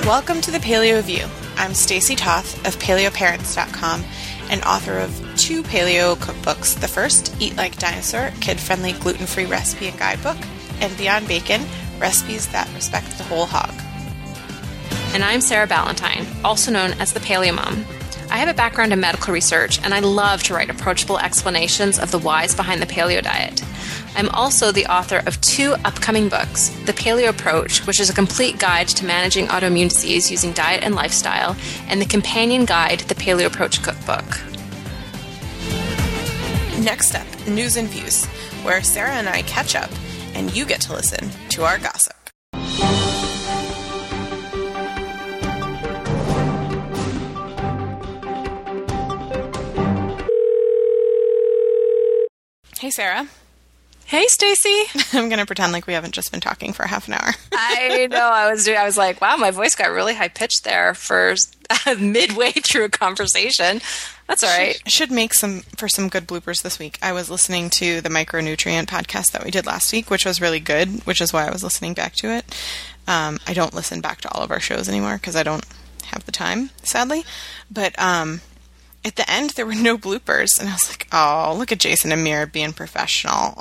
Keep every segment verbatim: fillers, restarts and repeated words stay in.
Welcome to the Paleo View. I'm Stacy Toth of paleo parents dot com and author of two paleo cookbooks. The first, Eat Like Dinosaur, kid-friendly gluten-free recipe and guidebook, and Beyond Bacon, recipes that respect the whole hog. And I'm Sarah Ballantyne, also known as the Paleo Mom. I have a background in medical research, and I love to write approachable explanations of the whys behind the paleo diet. I'm also the author of two upcoming books, The Paleo Approach, which is a complete guide to managing autoimmune disease using diet and lifestyle, and the companion guide, The Paleo Approach Cookbook. Next up, News and Views, where Sarah and I catch up, and you get to listen to our gossip. Hey, Sarah. Hey, Stacy. I'm going to pretend like we haven't just been talking for half an hour. I know. I was doing, I was like, wow, my voice got really high pitched there for uh, midway through a conversation. That's all right. Should, should make some for some good bloopers this week. I was listening to the Micronutrient podcast that we did last week, which was really good, which is why I was listening back to it. Um, I don't listen back to all of our shows anymore because I don't have the time, sadly. But um, at the end, there were no bloopers, and I was like, "Oh, look at Jason and Mira being professional."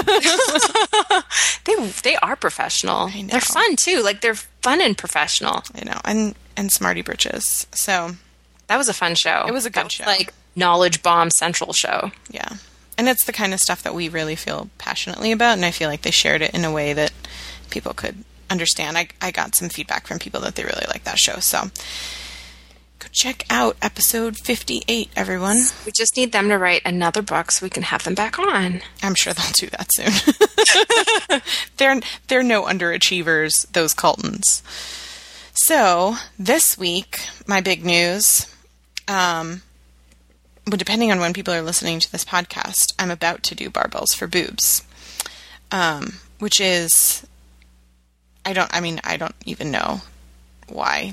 they they are professional. I know. They're fun too. Like they're fun and professional. I know, and and smarty britches. So that was a fun show. It was a good that show, was like Knowledge Bomb Central show. Yeah, and it's the kind of stuff that we really feel passionately about, and I feel like they shared it in a way that people could understand. I I got some feedback from people that they really like that show. So go check out episode fifty-eight, everyone. We just need them to write another book so we can have them back on. I'm sure they'll do that soon. they're they're no underachievers, those Coltons. So this week, my big news. Um, but depending on when people are listening to this podcast, I'm about to do barbells for boobs, um, which is I don't. I mean, I don't even know why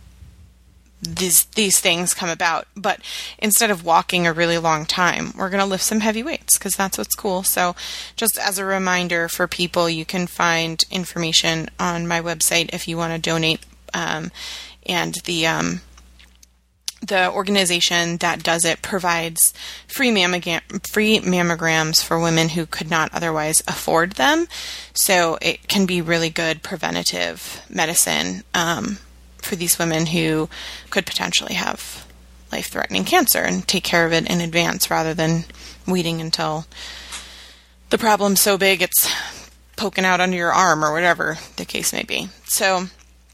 these these things come about, but instead of walking a really long time, we're going to lift some heavy weights because that's what's cool. So just as a reminder for people, you can find information on my website if you want to donate, um, and the um, the organization that does it provides free mammogram free mammograms for women who could not otherwise afford them. So it can be really good preventative medicine um, for these women who could potentially have life-threatening cancer and take care of it in advance rather than waiting until the problem's so big it's poking out under your arm or whatever the case may be. So,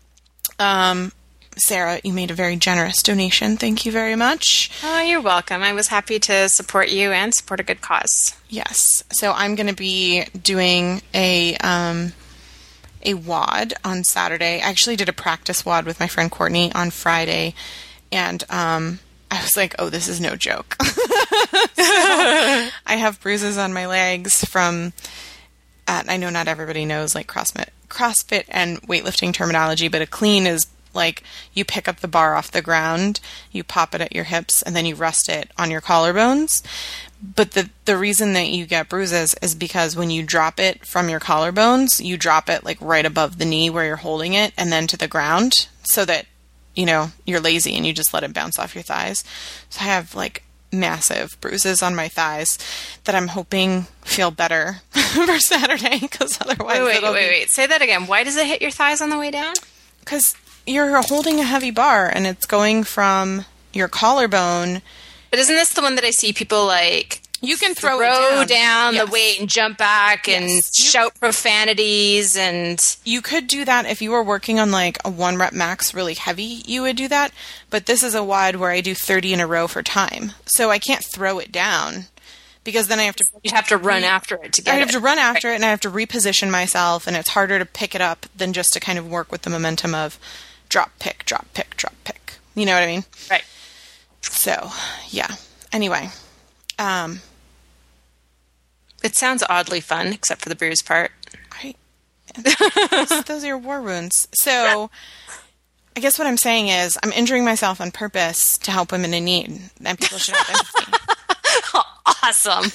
um, Sarah, you made a very generous donation. Thank you very much. Oh, you're welcome. I was happy to support you and support a good cause. Yes. So I'm going to be doing a um, a W O D on Saturday. I actually did a practice W O D with my friend Courtney on Friday, and um, I was like, oh, this is no joke. So I have bruises on my legs from, uh, I know not everybody knows like CrossFit, CrossFit and weightlifting terminology, but a clean is like you pick up the bar off the ground, you pop it at your hips, and then you rest it on your collarbones. But the the reason that you get bruises is because when you drop it from your collarbones, you drop it like right above the knee where you're holding it and then to the ground so that, you know, you're lazy and you just let it bounce off your thighs. So I have like massive bruises on my thighs that I'm hoping feel better for Saturday because otherwise Wait, wait, it'll wait, be... wait. Say that again. Why does it hit your thighs on the way down? Because you're holding a heavy bar and it's going from your collarbone. But isn't this the one that I see people like you can throw, throw it down, down yes. the weight and jump back yes. and you, shout profanities and you could do that if you were working on like a one rep max really heavy, you would do that. But this is a W O D where I do thirty in a row for time. So I can't throw it down because then I have to you have to run re- after it to get I have it. to run after right. it and I have to reposition myself and it's harder to pick it up than just to kind of work with the momentum of drop, pick, drop, pick, drop, pick. You know what I mean? Right. So, yeah. Anyway. Um, it sounds oddly fun, except for the bruise part. Right. those, those are your war wounds. So, I guess what I'm saying is I'm injuring myself on purpose to help women in need. And people should have empathy. Awesome.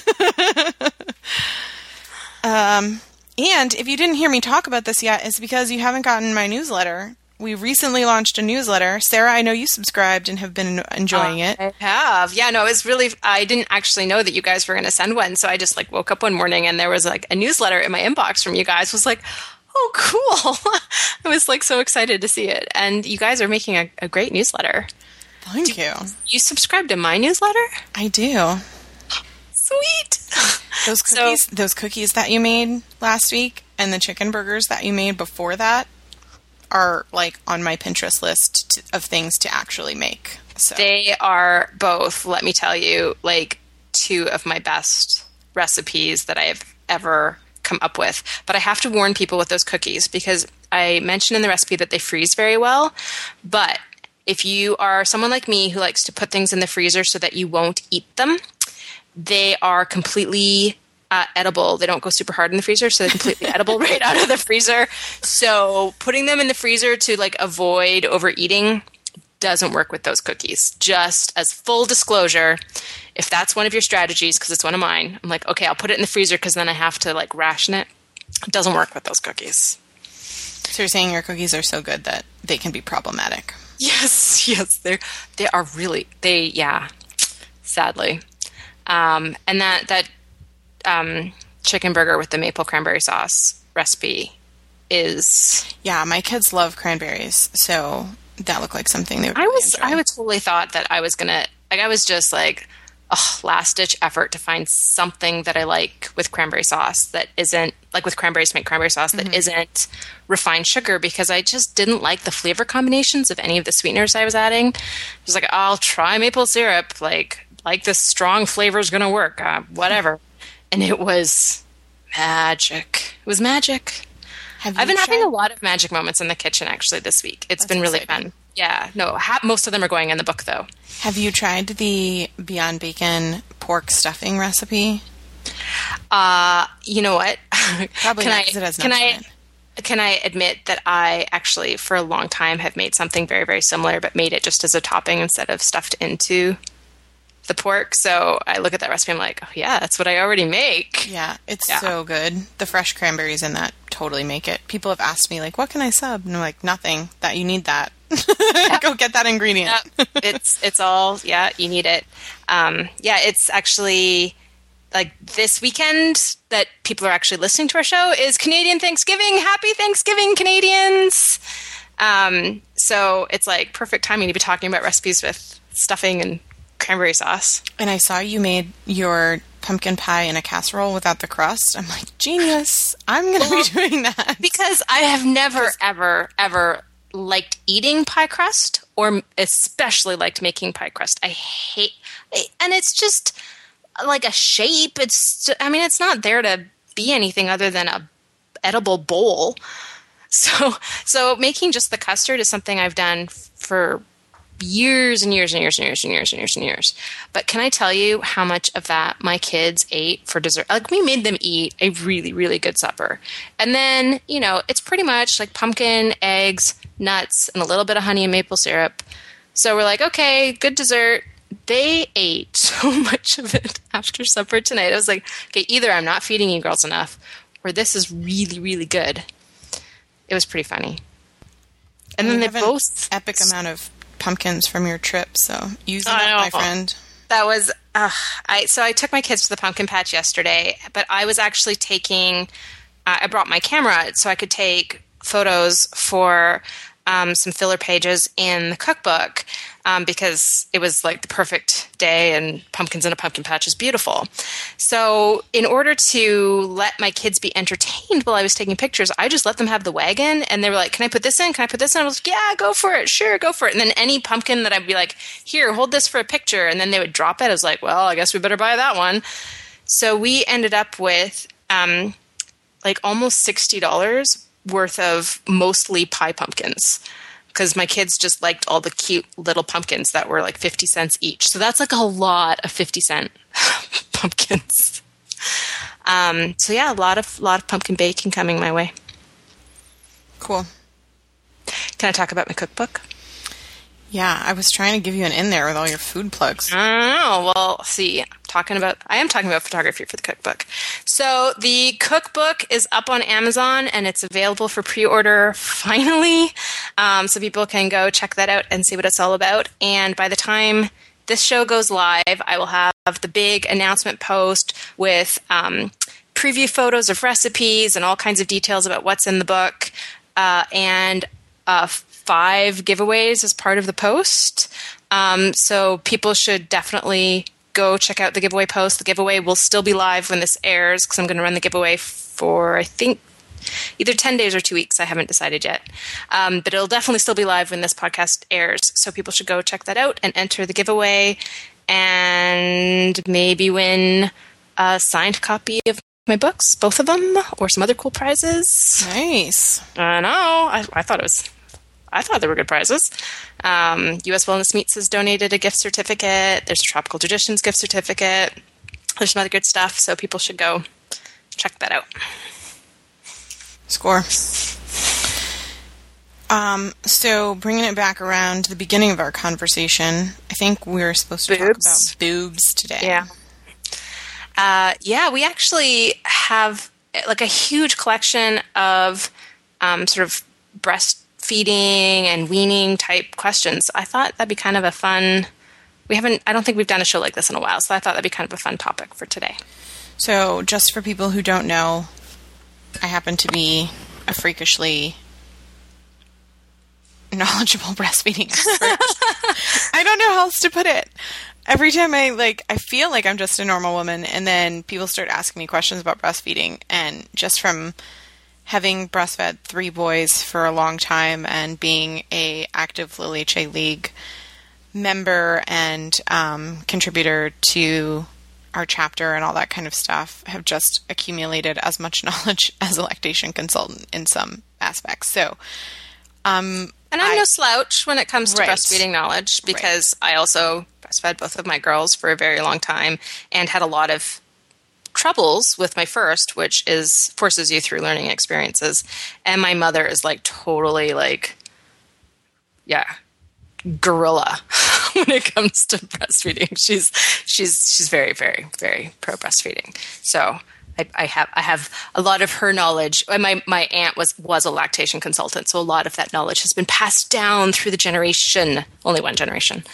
um, and if you didn't hear me talk about this yet, it's because you haven't gotten my newsletter. we recently launched a newsletter. Sarah, I know you subscribed and have been enjoying uh, it. I have. Yeah, no, it was really, I didn't actually know that you guys were going to send one. So I just like woke up one morning and there was like a newsletter in my inbox from you guys. I was like, oh, cool. I was like so excited to see it. And you guys are making a, a great newsletter. Thank do, you. You subscribe to my newsletter? I do. Sweet. Those cookies, so, those cookies that you made last week and the chicken burgers that you made before that are like on my Pinterest list to, of things to actually make. So they are both, let me tell you, like two of my best recipes that I have ever come up with. But I have to warn people with those cookies because I mentioned in the recipe that they freeze very well. But if you are someone like me who likes to put things in the freezer so that you won't eat them, they are completely uh, edible. They don't go super hard in the freezer, so they're completely edible right out of the freezer. So putting them in the freezer to like avoid overeating doesn't work with those cookies. Just as full disclosure, if that's one of your strategies, because it's one of mine, I'm like, okay, I'll put it in the freezer because then I have to like ration it. It doesn't work with those cookies. So you're saying your cookies are so good that they can be problematic? Yes, yes, they're they are really they yeah. Sadly. Um, and that that um, chicken burger with the maple cranberry sauce recipe is yeah. My kids love cranberries, so that looked like something they would. I really was enjoy. I would totally thought that I was gonna like I was just like oh, last ditch effort to find something that I like with cranberry sauce that isn't like with cranberries to make cranberry sauce that mm-hmm. isn't refined sugar because I just didn't like the flavor combinations of any of the sweeteners I was adding. I was like, I'll try maple syrup, like. Like this strong flavor is going to work, uh, whatever. And it was magic. It was magic. I've been tried? having a lot of magic moments in the kitchen actually this week. It's That's been really exciting. fun. Yeah, no, ha- most of them are going in the book though. Have you tried the Beyond Bacon pork stuffing recipe? Uh, you know what? Probably can not I, because it has can nuts I, in it. Can I admit that I actually, for a long time, have made something very, very similar, but made it just as a topping instead of stuffed into the pork. So I look at that recipe, I'm like, oh yeah, that's what I already make. Yeah, it's Yeah. so good. The fresh cranberries in that totally make it. People have asked me, like, what can I sub? And I'm like, nothing. That you need that. Go get that ingredient. Yeah, it's it's all, yeah, you need it. Um, yeah, it's actually, like, this weekend that people are actually listening to our show is Canadian Thanksgiving. Happy Thanksgiving, Canadians! Um, so it's, like, perfect timing to be talking about recipes with stuffing and cranberry sauce. And I saw you made your pumpkin pie in a casserole without the crust. I'm like, genius. I'm going to Well, be doing that. Because I have never, ever, ever liked eating pie crust or especially liked making pie crust. I hate, and it's just like a shape. It's, I mean, it's not there to be anything other than a edible bowl. So, so making just the custard is something I've done for years and years and years and years and years and years and years. But can I tell you how much of that my kids ate for dessert? Like, we made them eat a really, really good supper. And then, you know, it's pretty much like pumpkin, eggs, nuts, and a little bit of honey and maple syrup. So we're like, okay, good dessert. They ate so much of it after supper tonight. I was like, okay, either I'm not feeding you girls enough, or this is really, really good. It was pretty funny. And, and then they both... epic amount of pumpkins from your trip, so use them I up, know. my friend. That was uh, I. So I took my kids to the pumpkin patch yesterday, but I was actually taking. Uh, I brought my camera so I could take photos for um, some filler pages in the cookbook um, because it was like the perfect day and pumpkins in a pumpkin patch is beautiful. So in order to let my kids be entertained while I was taking pictures, I just let them have the wagon and they were like, can I put this in? Can I put this in? I was like, yeah, go for it. Sure, go for it. And then any pumpkin that I'd be like, here, hold this for a picture. And then they would drop it. I was like, well, I guess we better buy that one. So we ended up with um, like almost sixty dollars worth of mostly pie pumpkins because my kids just liked all the cute little pumpkins that were like fifty cents each. So that's like a lot of fifty cent pumpkins. Um, so yeah, a lot of lot of pumpkin baking coming my way. Cool. Can I talk about my cookbook? Yeah, I was trying to give you an in there with all your food plugs. I don't know. Well, see, I'm talking about, I am talking about photography for the cookbook. So the cookbook is up on Amazon and it's available for pre-order finally. Um, so people can go check that out and see what it's all about. And by the time this show goes live, I will have the big announcement post with um, preview photos of recipes and all kinds of details about what's in the book. Uh, and uh, five giveaways as part of the post. Um, so people should definitely go check out the giveaway post. The giveaway will still be live when this airs because I'm going to run the giveaway for, I think, either ten days or two weeks. I haven't decided yet. Um, but it'll definitely still be live when this podcast airs. So people should go check that out and enter the giveaway and maybe win a signed copy of my books, both of them, or some other cool prizes. Nice. I know. I, I thought it was... I thought they were good prizes. Um, U S Wellness Meats has donated a gift certificate. There's a Tropical Traditions gift certificate. There's some other good stuff, so people should go check that out. Score. Um, so bringing it back around to the beginning of our conversation, I think we were supposed to Boobs. talk about boobs today. Yeah. Uh, yeah, we actually have like a huge collection of um, sort of breast feeding and weaning type questions. I thought that'd be kind of a fun, we haven't, I don't think we've done a show like this in a while, so I thought that'd be kind of a fun topic for today. So just for people who don't know, I happen to be a freakishly knowledgeable breastfeeding expert. I don't know how else to put it. Every time I like, I feel like I'm just a normal woman, and then people start asking me questions about breastfeeding, and just from having breastfed three boys for a long time and being a active Lil H A League member and um, contributor to our chapter and all that kind of stuff, have just accumulated as much knowledge as a lactation consultant in some aspects. So, um, and I'm I, no slouch when it comes to right. breastfeeding knowledge, because right. I also breastfed both of my girls for a very long time and had a lot of troubles with my first, which is forces you through learning experiences. And my mother is like totally like, yeah, gorilla when it comes to breastfeeding. She's she's she's very very very pro breastfeeding. So I, I have I have a lot of her knowledge. And my my aunt was was a lactation consultant, so a lot of that knowledge has been passed down through the generation. Only one generation.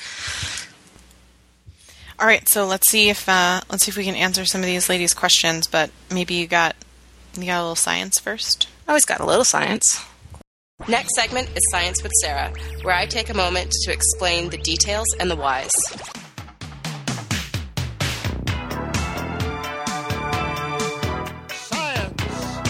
All right, so let's see if uh, let's see if we can answer some of these ladies' questions. But maybe you got you got a little science first. Always got a little science. Next segment is Science with Sarah, where I take a moment to explain the details and the whys. Science.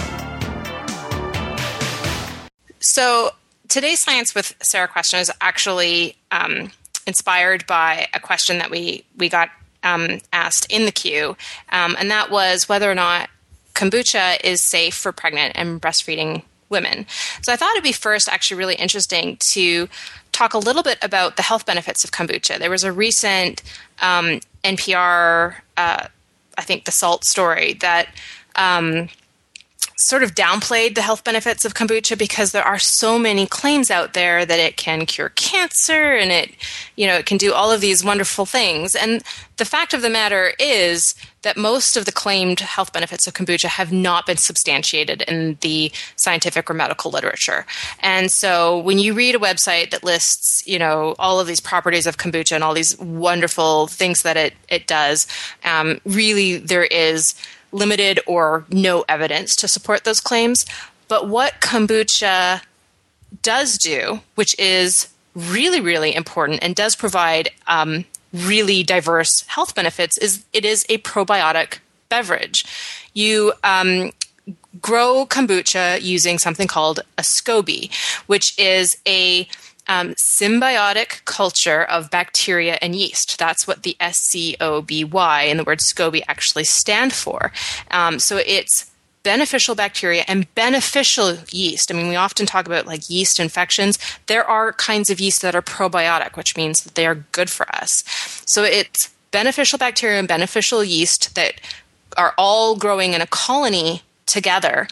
So today's Science with Sarah question is actually um, inspired by a question that we, we got um, asked in the queue, um, and that was whether or not kombucha is safe for pregnant and breastfeeding women. So I thought it'd be first actually really interesting to talk a little bit about the health benefits of kombucha. There was a recent um, N P R, uh, I think the SALT story that um, sort of downplayed the health benefits of kombucha because there are so many claims out there that it can cure cancer and it, you know, it can do all of these wonderful things. And the fact of the matter is that most of the claimed health benefits of kombucha have not been substantiated in the scientific or medical literature. And so when you read a website that lists, you know, all of these properties of kombucha and all these wonderful things that it, it does, um, really there is limited or no evidence to support those claims. But what kombucha does do, which is really, really important and does provide um, really diverse health benefits, is it is a probiotic beverage. You um, grow kombucha using something called a SCOBY, which is a Um, symbiotic culture of bacteria and yeast. That's what the S C O B Y and the word SCOBY actually stand for. Um, so it's beneficial bacteria and beneficial yeast. I mean, we often talk about like yeast infections. There are kinds of yeast that are probiotic, which means that they are good for us. So it's beneficial bacteria and beneficial yeast that are all growing in a colony together.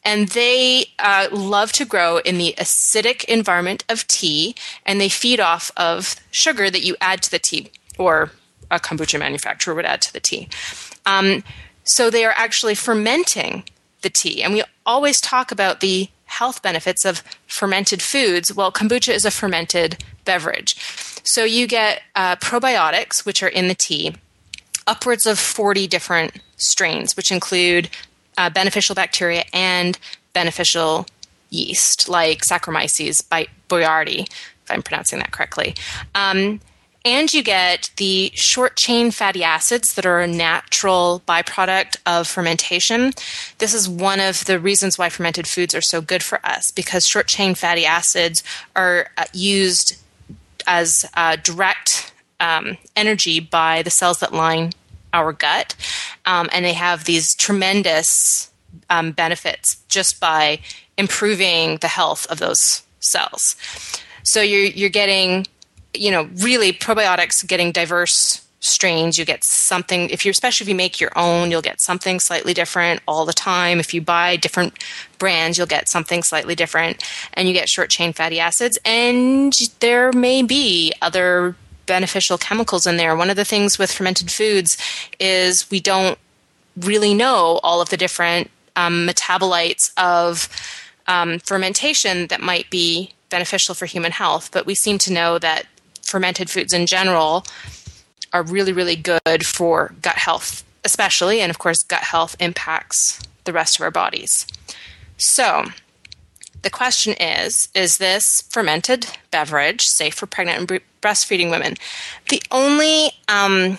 And they uh, love to grow in the acidic environment of tea, and they feed off of sugar that you add to the tea, or a kombucha manufacturer would add to the tea. Um, so they are actually fermenting the tea. And we always talk about the health benefits of fermented foods. Well, kombucha is a fermented beverage. So you get uh, probiotics, which are in the tea, upwards of forty different strains, which include uh, beneficial bacteria and beneficial yeast, like Saccharomyces boulardii, if I'm pronouncing that correctly. Um, and you get the short-chain fatty acids that are a natural byproduct of fermentation. This is one of the reasons why fermented foods are so good for us, because short-chain fatty acids are uh, used as uh, direct um, energy by the cells that line our gut, um, and they have these tremendous um, benefits just by improving the health of those cells. So you're you're getting, you know, really probiotics, getting diverse strains. You get something, if you especially if you make your own, you'll get something slightly different all the time. If you buy different brands, you'll get something slightly different, and you get short chain fatty acids, and there may be other beneficial chemicals in there. One of the things with fermented foods is we don't really know all of the different um, metabolites of um, fermentation that might be beneficial for human health, but we seem to know that fermented foods in general are really, really good for gut health, especially, and of course, gut health impacts the rest of our bodies. So, the question is, is this fermented beverage safe for pregnant and bre- breastfeeding women? The only um,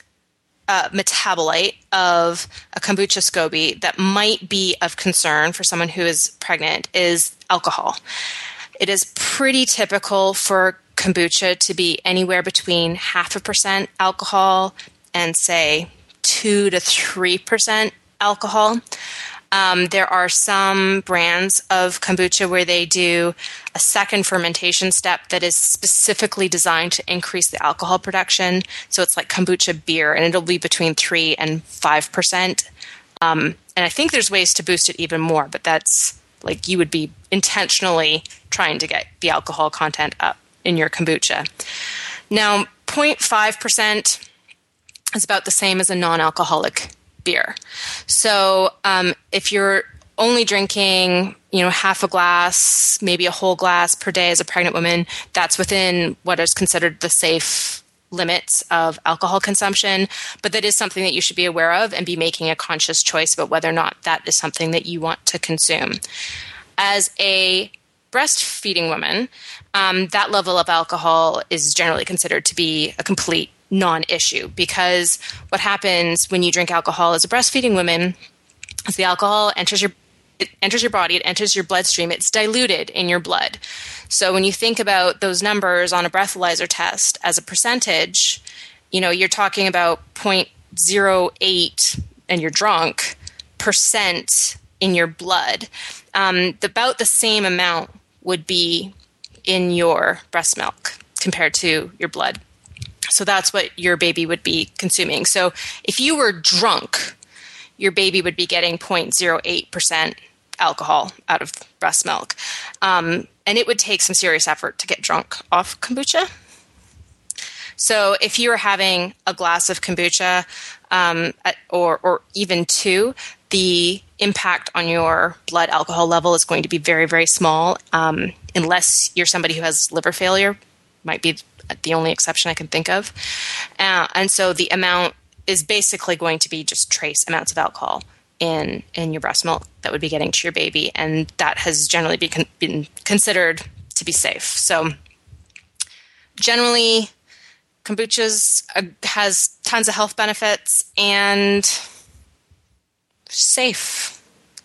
uh, metabolite of a kombucha SCOBY that might be of concern for someone who is pregnant is alcohol. It is pretty typical for kombucha to be anywhere between half a percent alcohol and, say, two to three percent alcohol. Um, there are some brands of kombucha where they do a second fermentation step that is specifically designed to increase the alcohol production. So it's like kombucha beer, and it'll be between three and five percent. Um, and I think there's ways to boost it even more, but that's like you would be intentionally trying to get the alcohol content up in your kombucha. Now, zero point five percent is about the same as a non-alcoholic beer. So um, if you're only drinking, you know, half a glass, maybe a whole glass per day as a pregnant woman, that's within what is considered the safe limits of alcohol consumption. But that is something that you should be aware of and be making a conscious choice about whether or not that is something that you want to consume. As a breastfeeding woman, um, that level of alcohol is generally considered to be a complete non-issue, because what happens when you drink alcohol as a breastfeeding woman is the alcohol enters your it enters your body, it enters your bloodstream, it's diluted in your blood. So when you think about those numbers on a breathalyzer test as a percentage, you know, you're talking about zero point zero eight and you're drunk percent in your blood. Um, about the same amount would be in your breast milk compared to your blood. So that's what your baby would be consuming. So if you were drunk, your baby would be getting zero point zero eight percent alcohol out of breast milk. Um, and it would take some serious effort to get drunk off kombucha. So if you were having a glass of kombucha um, at, or, or even two, the impact on your blood alcohol level is going to be very, very small, um, unless you're somebody who has liver failure. Might be the only exception I can think of. Uh, and so the amount is basically going to be just trace amounts of alcohol in, in your breast milk that would be getting to your baby. And that has generally been, con- been considered to be safe. So generally, kombucha uh, has tons of health benefits and safe.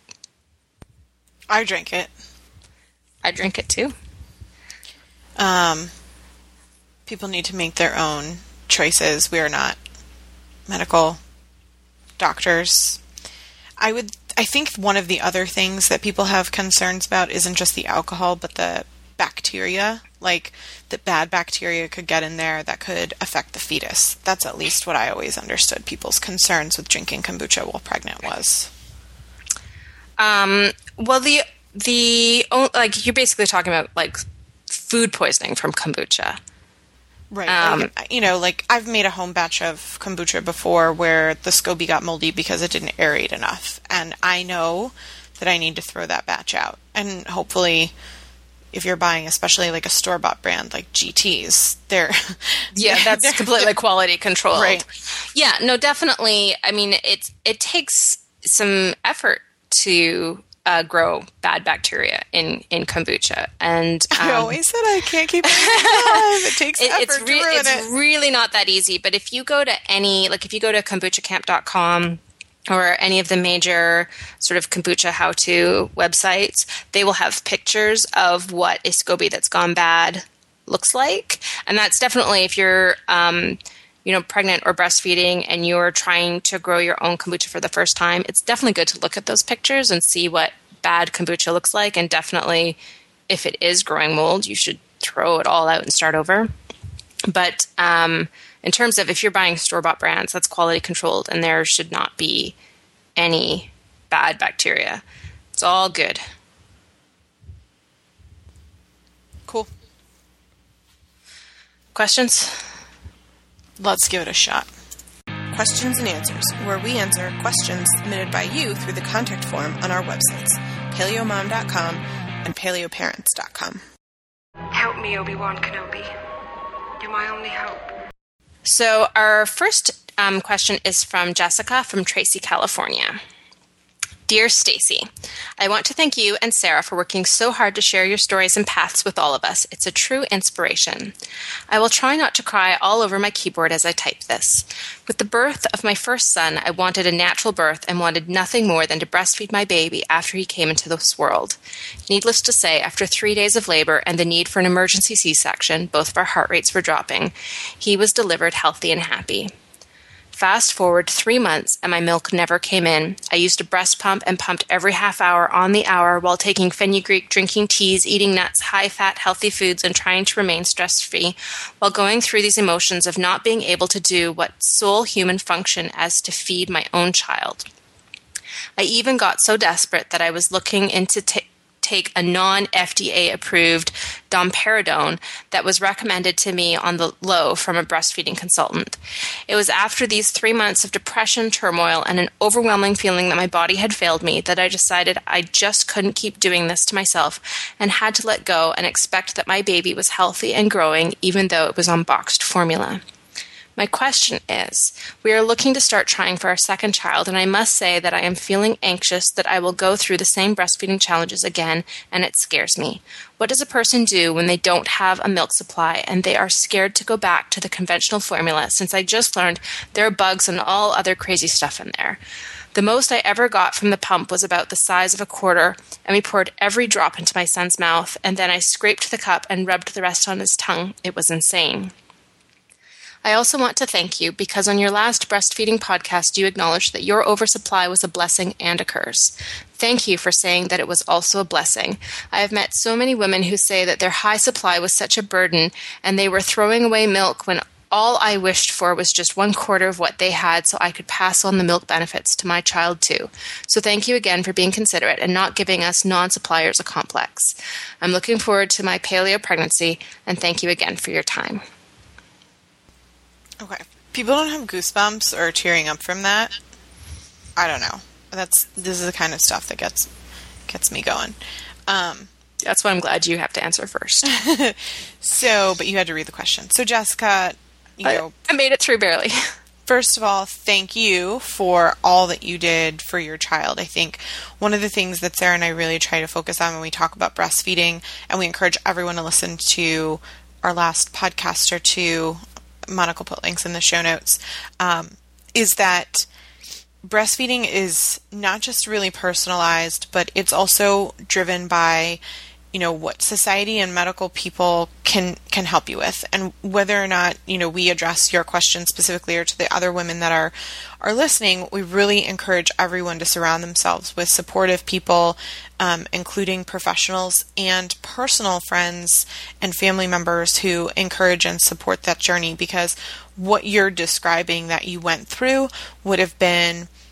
I drink it. I drink it too. Um... People need to make their own choices. We are not medical doctors. I would. I think one of the other things that people have concerns about isn't just the alcohol, but the bacteria. Like, that bad bacteria could get in there that could affect the fetus. That's at least what I always understood people's concerns with drinking kombucha while pregnant was. Um, Well, the the like you're basically talking about like food poisoning from kombucha. Right. Um, like, you know, like I've made a home batch of kombucha before where the SCOBY got moldy because it didn't aerate enough. And I know that I need to throw that batch out. And hopefully, if you're buying especially like a store-bought brand like G T's, they're... Yeah, that's they're, completely they're, quality controlled. Right. Yeah, no, definitely. I mean, it, it takes some effort to... Uh, grow bad bacteria in, in kombucha, and um, I always said I can't keep it alive. It takes it, effort it's to re- ruin it's it. really not that easy. But if you go to any, like if you go to kombucha camp dot com or any of the major sort of kombucha how-to websites, they will have pictures of what a SCOBY that's gone bad looks like, and that's definitely if you're. Um, you know, pregnant or breastfeeding and you're trying to grow your own kombucha for the first time, it's definitely good to look at those pictures and see what bad kombucha looks like. And definitely, if it is growing mold, you should throw it all out and start over. But um, in terms of if you're buying store-bought brands, that's quality controlled and there should not be any bad bacteria. It's all good. Cool. Questions? Let's give it a shot. Questions and Answers, where we answer questions submitted by you through the contact form on our websites, paleo mom dot com and paleo parents dot com. Help me, Obi-Wan Kenobi. You're my only hope. So our first um, question is from Jessica from Tracy, California. Dear Stacy, I want to thank you and Sarah for working so hard to share your stories and paths with all of us. It's a true inspiration. I will try not to cry all over my keyboard as I type this. With the birth of my first son, I wanted a natural birth and wanted nothing more than to breastfeed my baby after he came into this world. Needless to say, after three days of labor and the need for an emergency C-section, both of our heart rates were dropping, he was delivered healthy and happy. Fast forward three months and my milk never came in. I used a breast pump and pumped every half hour on the hour while taking fenugreek, drinking teas, eating nuts, high-fat, healthy foods, and trying to remain stress-free while going through these emotions of not being able to do what sole human function as to feed my own child. I even got so desperate that I was looking into t- take a non-F D A-approved domperidone that was recommended to me on the low from a breastfeeding consultant. It was after these three months of depression, turmoil, and an overwhelming feeling that my body had failed me that I decided I just couldn't keep doing this to myself and had to let go and expect that my baby was healthy and growing even though it was on boxed formula. My question is, we are looking to start trying for our second child, and I must say that I am feeling anxious that I will go through the same breastfeeding challenges again, and it scares me. What does a person do when they don't have a milk supply and they are scared to go back to the conventional formula, since I just learned there are bugs and all other crazy stuff in there? The most I ever got from the pump was about the size of a quarter, and we poured every drop into my son's mouth, and then I scraped the cup and rubbed the rest on his tongue. It was insane. I also want to thank you because on your last breastfeeding podcast, you acknowledged that your oversupply was a blessing and a curse. Thank you for saying that it was also a blessing. I have met so many women who say that their high supply was such a burden and they were throwing away milk when all I wished for was just one quarter of what they had so I could pass on the milk benefits to my child too. So thank you again for being considerate and not giving us non-suppliers a complex. I'm looking forward to my paleo pregnancy and thank you again for your time. Okay. People don't have goosebumps or tearing up from that. I don't know. That's this is the kind of stuff that gets gets me going. Um, That's why I'm glad you have to answer first. so, but you had to read the question. So, Jessica, you I, know, I made it through barely. First of all, thank you for all that you did for your child. I think one of the things that Sarah and I really try to focus on when we talk about breastfeeding, and we encourage everyone to listen to our last podcast or two, Monica will put links in the show notes, um, is that breastfeeding is not just really personalized, but it's also driven by, you know, what society and medical people can can help you with, and whether or not, you know, we address your question specifically or to the other women that are are listening, we really encourage everyone to surround themselves with supportive people, um, including professionals and personal friends and family members who encourage and support that journey, because what you're describing that you went through would have been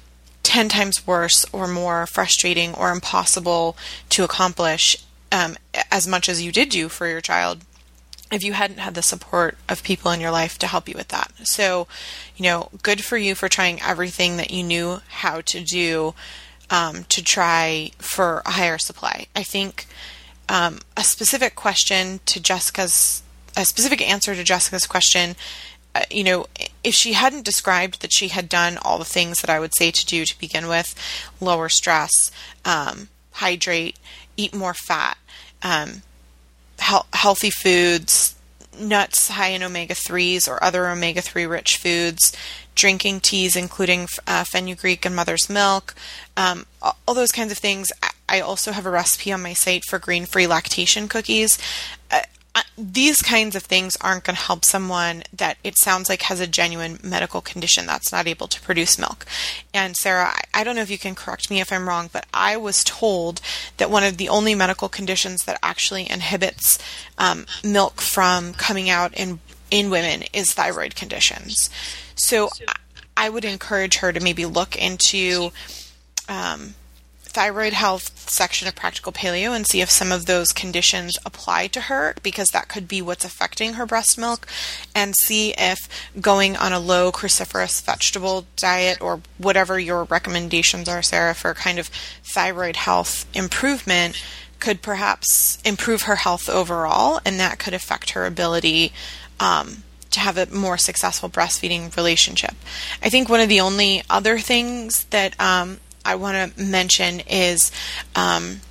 ten times worse or more frustrating or impossible to accomplish um, as much as you did do for your child if you hadn't had the support of people in your life to help you with that. So, you know, good for you for trying everything that you knew how to do um, to try for a higher supply. I think um, a specific question to Jessica's, a specific answer to Jessica's question, uh, you know, if she hadn't described that she had done all the things that I would say to do to begin with, lower stress, um, hydrate, eat more fat, um, healthy foods, nuts high in omega threes or other omega three rich foods, drinking teas including uh, fenugreek and mother's milk, um, all those kinds of things. I also have a recipe on my site for grain-free lactation cookies. Uh, these kinds of things aren't going to help someone that it sounds like has a genuine medical condition that's not able to produce milk. And Sarah, I don't know if you can correct me if I'm wrong, but I was told that one of the only medical conditions that actually inhibits um, milk from coming out in in women is thyroid conditions. So I would encourage her to maybe look into um, thyroid health section of Practical Paleo and see if some of those conditions apply to her, because that could be what's affecting her breast milk, and see if going on a low cruciferous vegetable diet or whatever your recommendations are, Sarah, for kind of thyroid health improvement could perhaps improve her health overall, and that could affect her ability um, to have a more successful breastfeeding relationship. I think one of the only other things that um, I want to mention is um,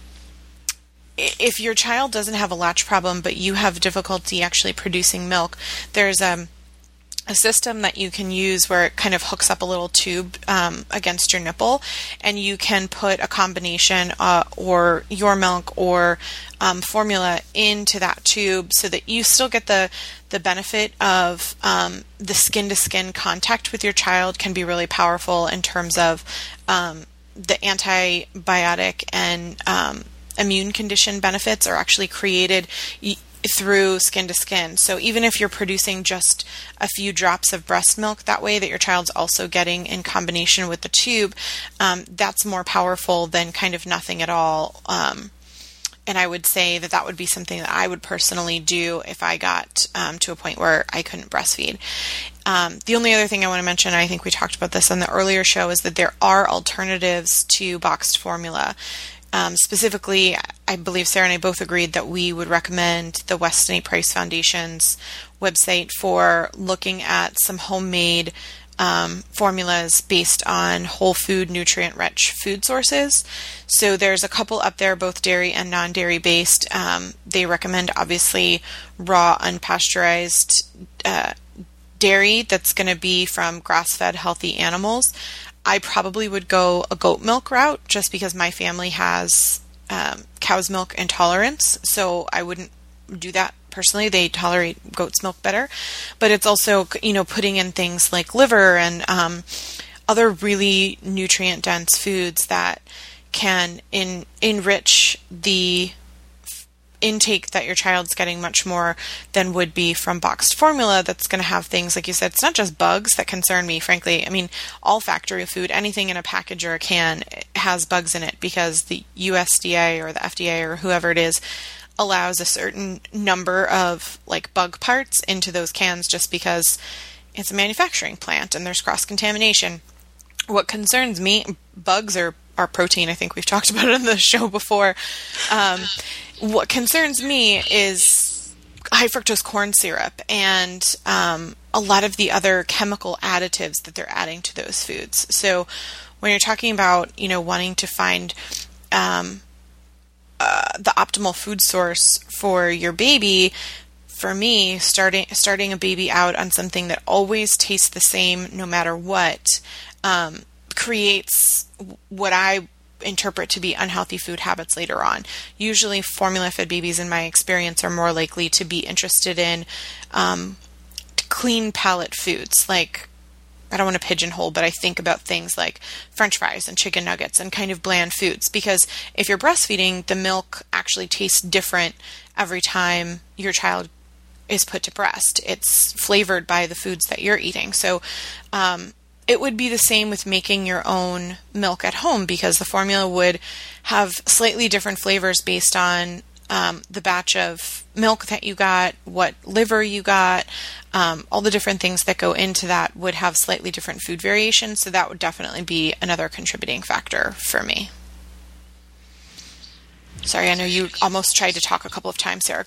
if your child doesn't have a latch problem, but you have difficulty actually producing milk, there's a, a system that you can use where it kind of hooks up a little tube um, against your nipple, and you can put a combination uh, or your milk or um, formula into that tube so that you still get the the benefit of um, the skin-to-skin contact with your child. Can be really powerful in terms of um, the antibiotic and um, immune condition benefits are actually created y- through skin to skin. So even if you're producing just a few drops of breast milk that way that your child's also getting in combination with the tube, um, that's more powerful than kind of nothing at all. Um, and I would say that that would be something that I would personally do if I got um, to a point where I couldn't breastfeed. Um, the only other thing I want to mention, I think we talked about this on the earlier show, is that there are alternatives to boxed formula. Um, specifically, I believe Sarah and I both agreed that we would recommend the Weston A. Price Foundation's website for looking at some homemade um, formulas based on whole food, nutrient-rich food sources. So there's a couple up there, both dairy and non-dairy based. Um, they recommend, obviously, raw, unpasteurized uh, dairy that's going to be from grass-fed, healthy animals. I probably would go a goat milk route just because my family has um, cow's milk intolerance, so I wouldn't do that personally. They tolerate goat's milk better. But it's also, you know, putting in things like liver and um, other really nutrient-dense foods that can in, enrich the intake that your child's getting much more than would be from boxed formula that's going to have things, like you said, it's not just bugs that concern me, frankly. I mean, all factory food, anything in a package or a can has bugs in it because the U S D A or the F D A or whoever it is allows a certain number of like bug parts into those cans just because it's a manufacturing plant and there's cross-contamination. What concerns me, bugs are, are protein. I think we've talked about it on the show before. Um, What concerns me is high fructose corn syrup and um, a lot of the other chemical additives that they're adding to those foods. So when you're talking about, you know, wanting to find um, uh, the optimal food source for your baby, for me, starting starting a baby out on something that always tastes the same no matter what um, creates what I interpret to be unhealthy food habits later on. Usually formula-fed babies, in my experience, are more likely to be interested in um, clean palate foods. Like, I don't want to pigeonhole, but I think about things like French fries and chicken nuggets and kind of bland foods. Because if you're breastfeeding, the milk actually tastes different every time your child is put to breast. It's flavored by the foods that you're eating. So um, it would be the same with making your own milk at home, because the formula would have slightly different flavors based on um, the batch of milk that you got, what liver you got, um, all the different things that go into that would have slightly different food variations. So that would definitely be another contributing factor for me. Sorry, I know you almost tried to talk a couple of times, Sarah.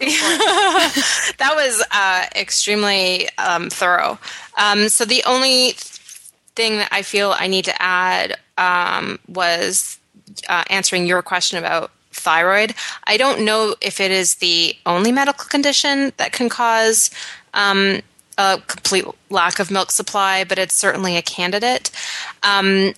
That was uh, extremely um, thorough. Um, so the only thing that I feel I need to add um, was uh, answering your question about thyroid. I don't know if it is the only medical condition that can cause um, a complete lack of milk supply, but it's certainly a candidate. Um,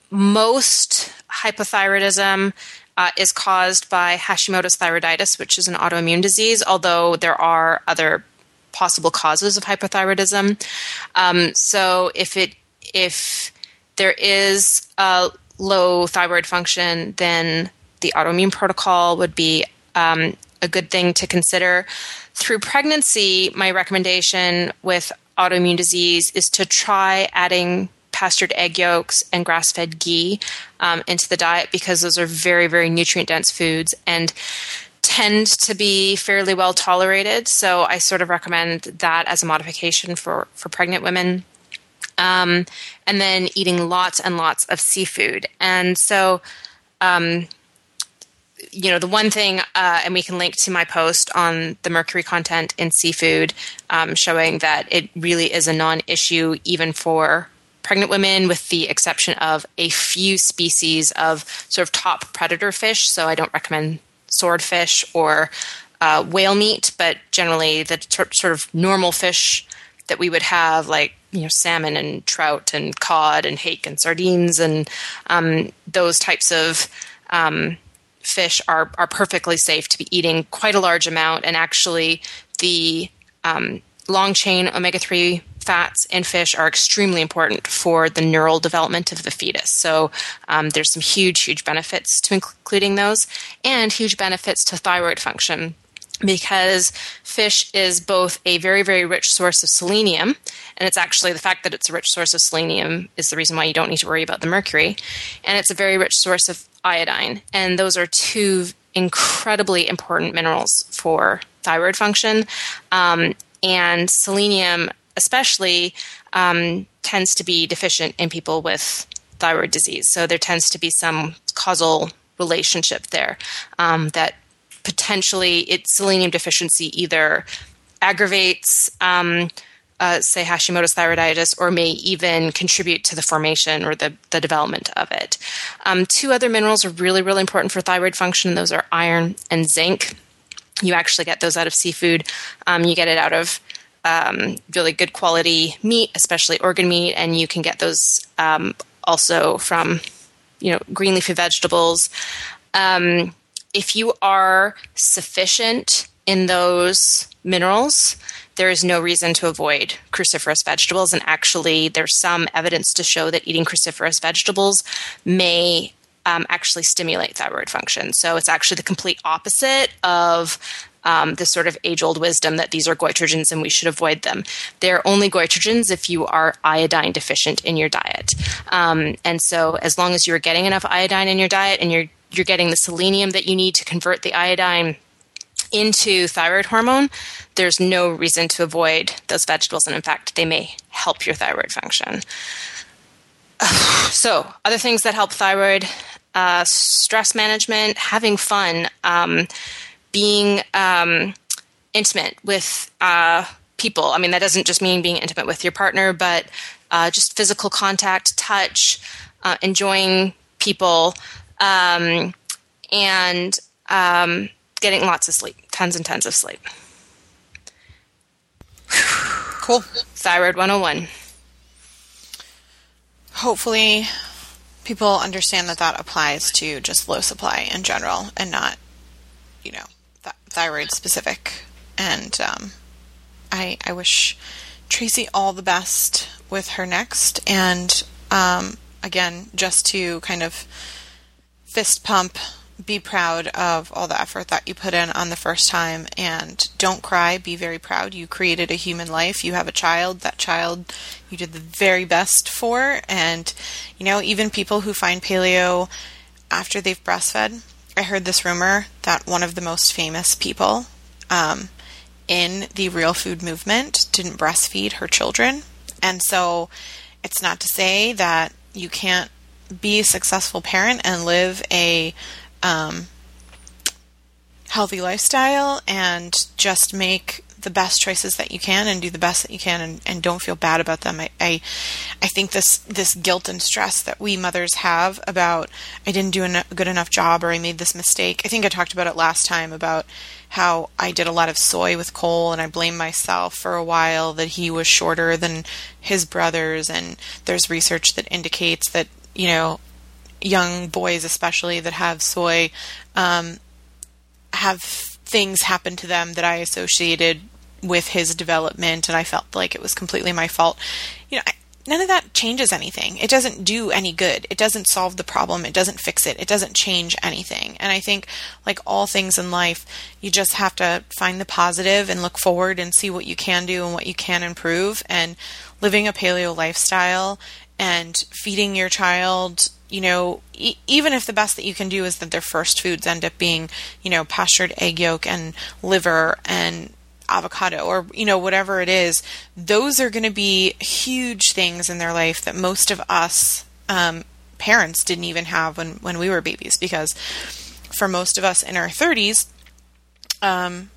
most hypothyroidism uh, is caused by Hashimoto's thyroiditis, which is an autoimmune disease, although there are other possible causes of hypothyroidism. Um, so if it if there is a low thyroid function, then the autoimmune protocol would be um, a good thing to consider. Through pregnancy, my recommendation with autoimmune disease is to try adding pastured egg yolks and grass-fed ghee um, into the diet, because those are very, very nutrient-dense foods and tend to be fairly well tolerated. So I sort of recommend that as a modification for, for pregnant women. Um, and then eating lots and lots of seafood. And so, um, you know, the one thing, uh, and we can link to my post on the mercury content in seafood, um, showing that it really is a non-issue even for pregnant women, with the exception of a few species of sort of top predator fish. So I don't recommend swordfish or uh, whale meat, but generally the t- sort of normal fish that we would have, like, you know, salmon and trout and cod and hake and sardines and um, those types of um, fish are are perfectly safe to be eating quite a large amount. And actually, the um, long chain omega three fats in fish are extremely important for the neural development of the fetus. So um, there's some huge, huge benefits to including those, and huge benefits to thyroid function, because fish is both a very, very rich source of selenium, and it's actually the fact that it's a rich source of selenium is the reason why you don't need to worry about the mercury, and it's a very rich source of iodine, and those are two incredibly important minerals for thyroid function, um, and selenium especially um, tends to be deficient in people with thyroid disease, so there tends to be some causal relationship there um, that potentially its selenium deficiency either aggravates, um, uh, say, Hashimoto's thyroiditis, or may even contribute to the formation or the, the development of it. Um, two other minerals are really, really important for thyroid function. Those are iron and zinc. You actually get those out of seafood. Um, you get it out of um, really good quality meat, especially organ meat, and you can get those um, also from, you know, green leafy vegetables. Um, If you are sufficient in those minerals, there is no reason to avoid cruciferous vegetables. And actually, there's some evidence to show that eating cruciferous vegetables may um, actually stimulate thyroid function. So it's actually the complete opposite of um, this sort of age-old wisdom that these are goitrogens and we should avoid them. They're only goitrogens if you are iodine deficient in your diet. Um, and so as long as you're getting enough iodine in your diet and you're you're getting the selenium that you need to convert the iodine into thyroid hormone, there's no reason to avoid those vegetables. And in fact, they may help your thyroid function. So other things that help thyroid, uh, stress management, having fun, um, being um, intimate with uh, people. I mean, that doesn't just mean being intimate with your partner, but uh, just physical contact, touch, uh, enjoying people, Um, and um, getting lots of sleep, tons and tons of sleep. Cool. Thyroid one oh one. Hopefully people understand that that applies to just low supply in general and not, you know, th- thyroid specific. And um, I, I wish Tracy all the best with her next. And um, again, just to kind of fist pump be proud of all the effort that you put in on the first time, and don't cry. Be very proud. You created a human life. You have a child. That child you did the very best for. And, you know, even people who find paleo after they've breastfed, I heard this rumor that one of the most famous people um, in the real food movement didn't breastfeed her children. And so it's not to say that you can't be a successful parent and live a um, healthy lifestyle and just make the best choices that you can and do the best that you can, and, and don't feel bad about them. I, I I think this this guilt and stress that we mothers have about, I didn't do a good enough job, or I made this mistake. I think I talked about it last time about how I did a lot of soy with Cole, and I blamed myself for a while that he was shorter than his brothers, and there's research that indicates that, you know, young boys especially that have soy um, have things happen to them that I associated with his development, and I felt like it was completely my fault. You know, I, none of that changes anything. It doesn't do any good. It doesn't solve the problem. It doesn't fix it. It doesn't change anything. And I think, like all things in life, you just have to find the positive and look forward and see what you can do and what you can improve. And living a paleo lifestyle and feeding your child, you know, e- even if the best that you can do is that their first foods end up being, you know, pastured egg yolk and liver and avocado, or, you know, whatever it is, those are going to be huge things in their life that most of us um, parents didn't even have when, when we were babies. Because for most of us in our thirties, um,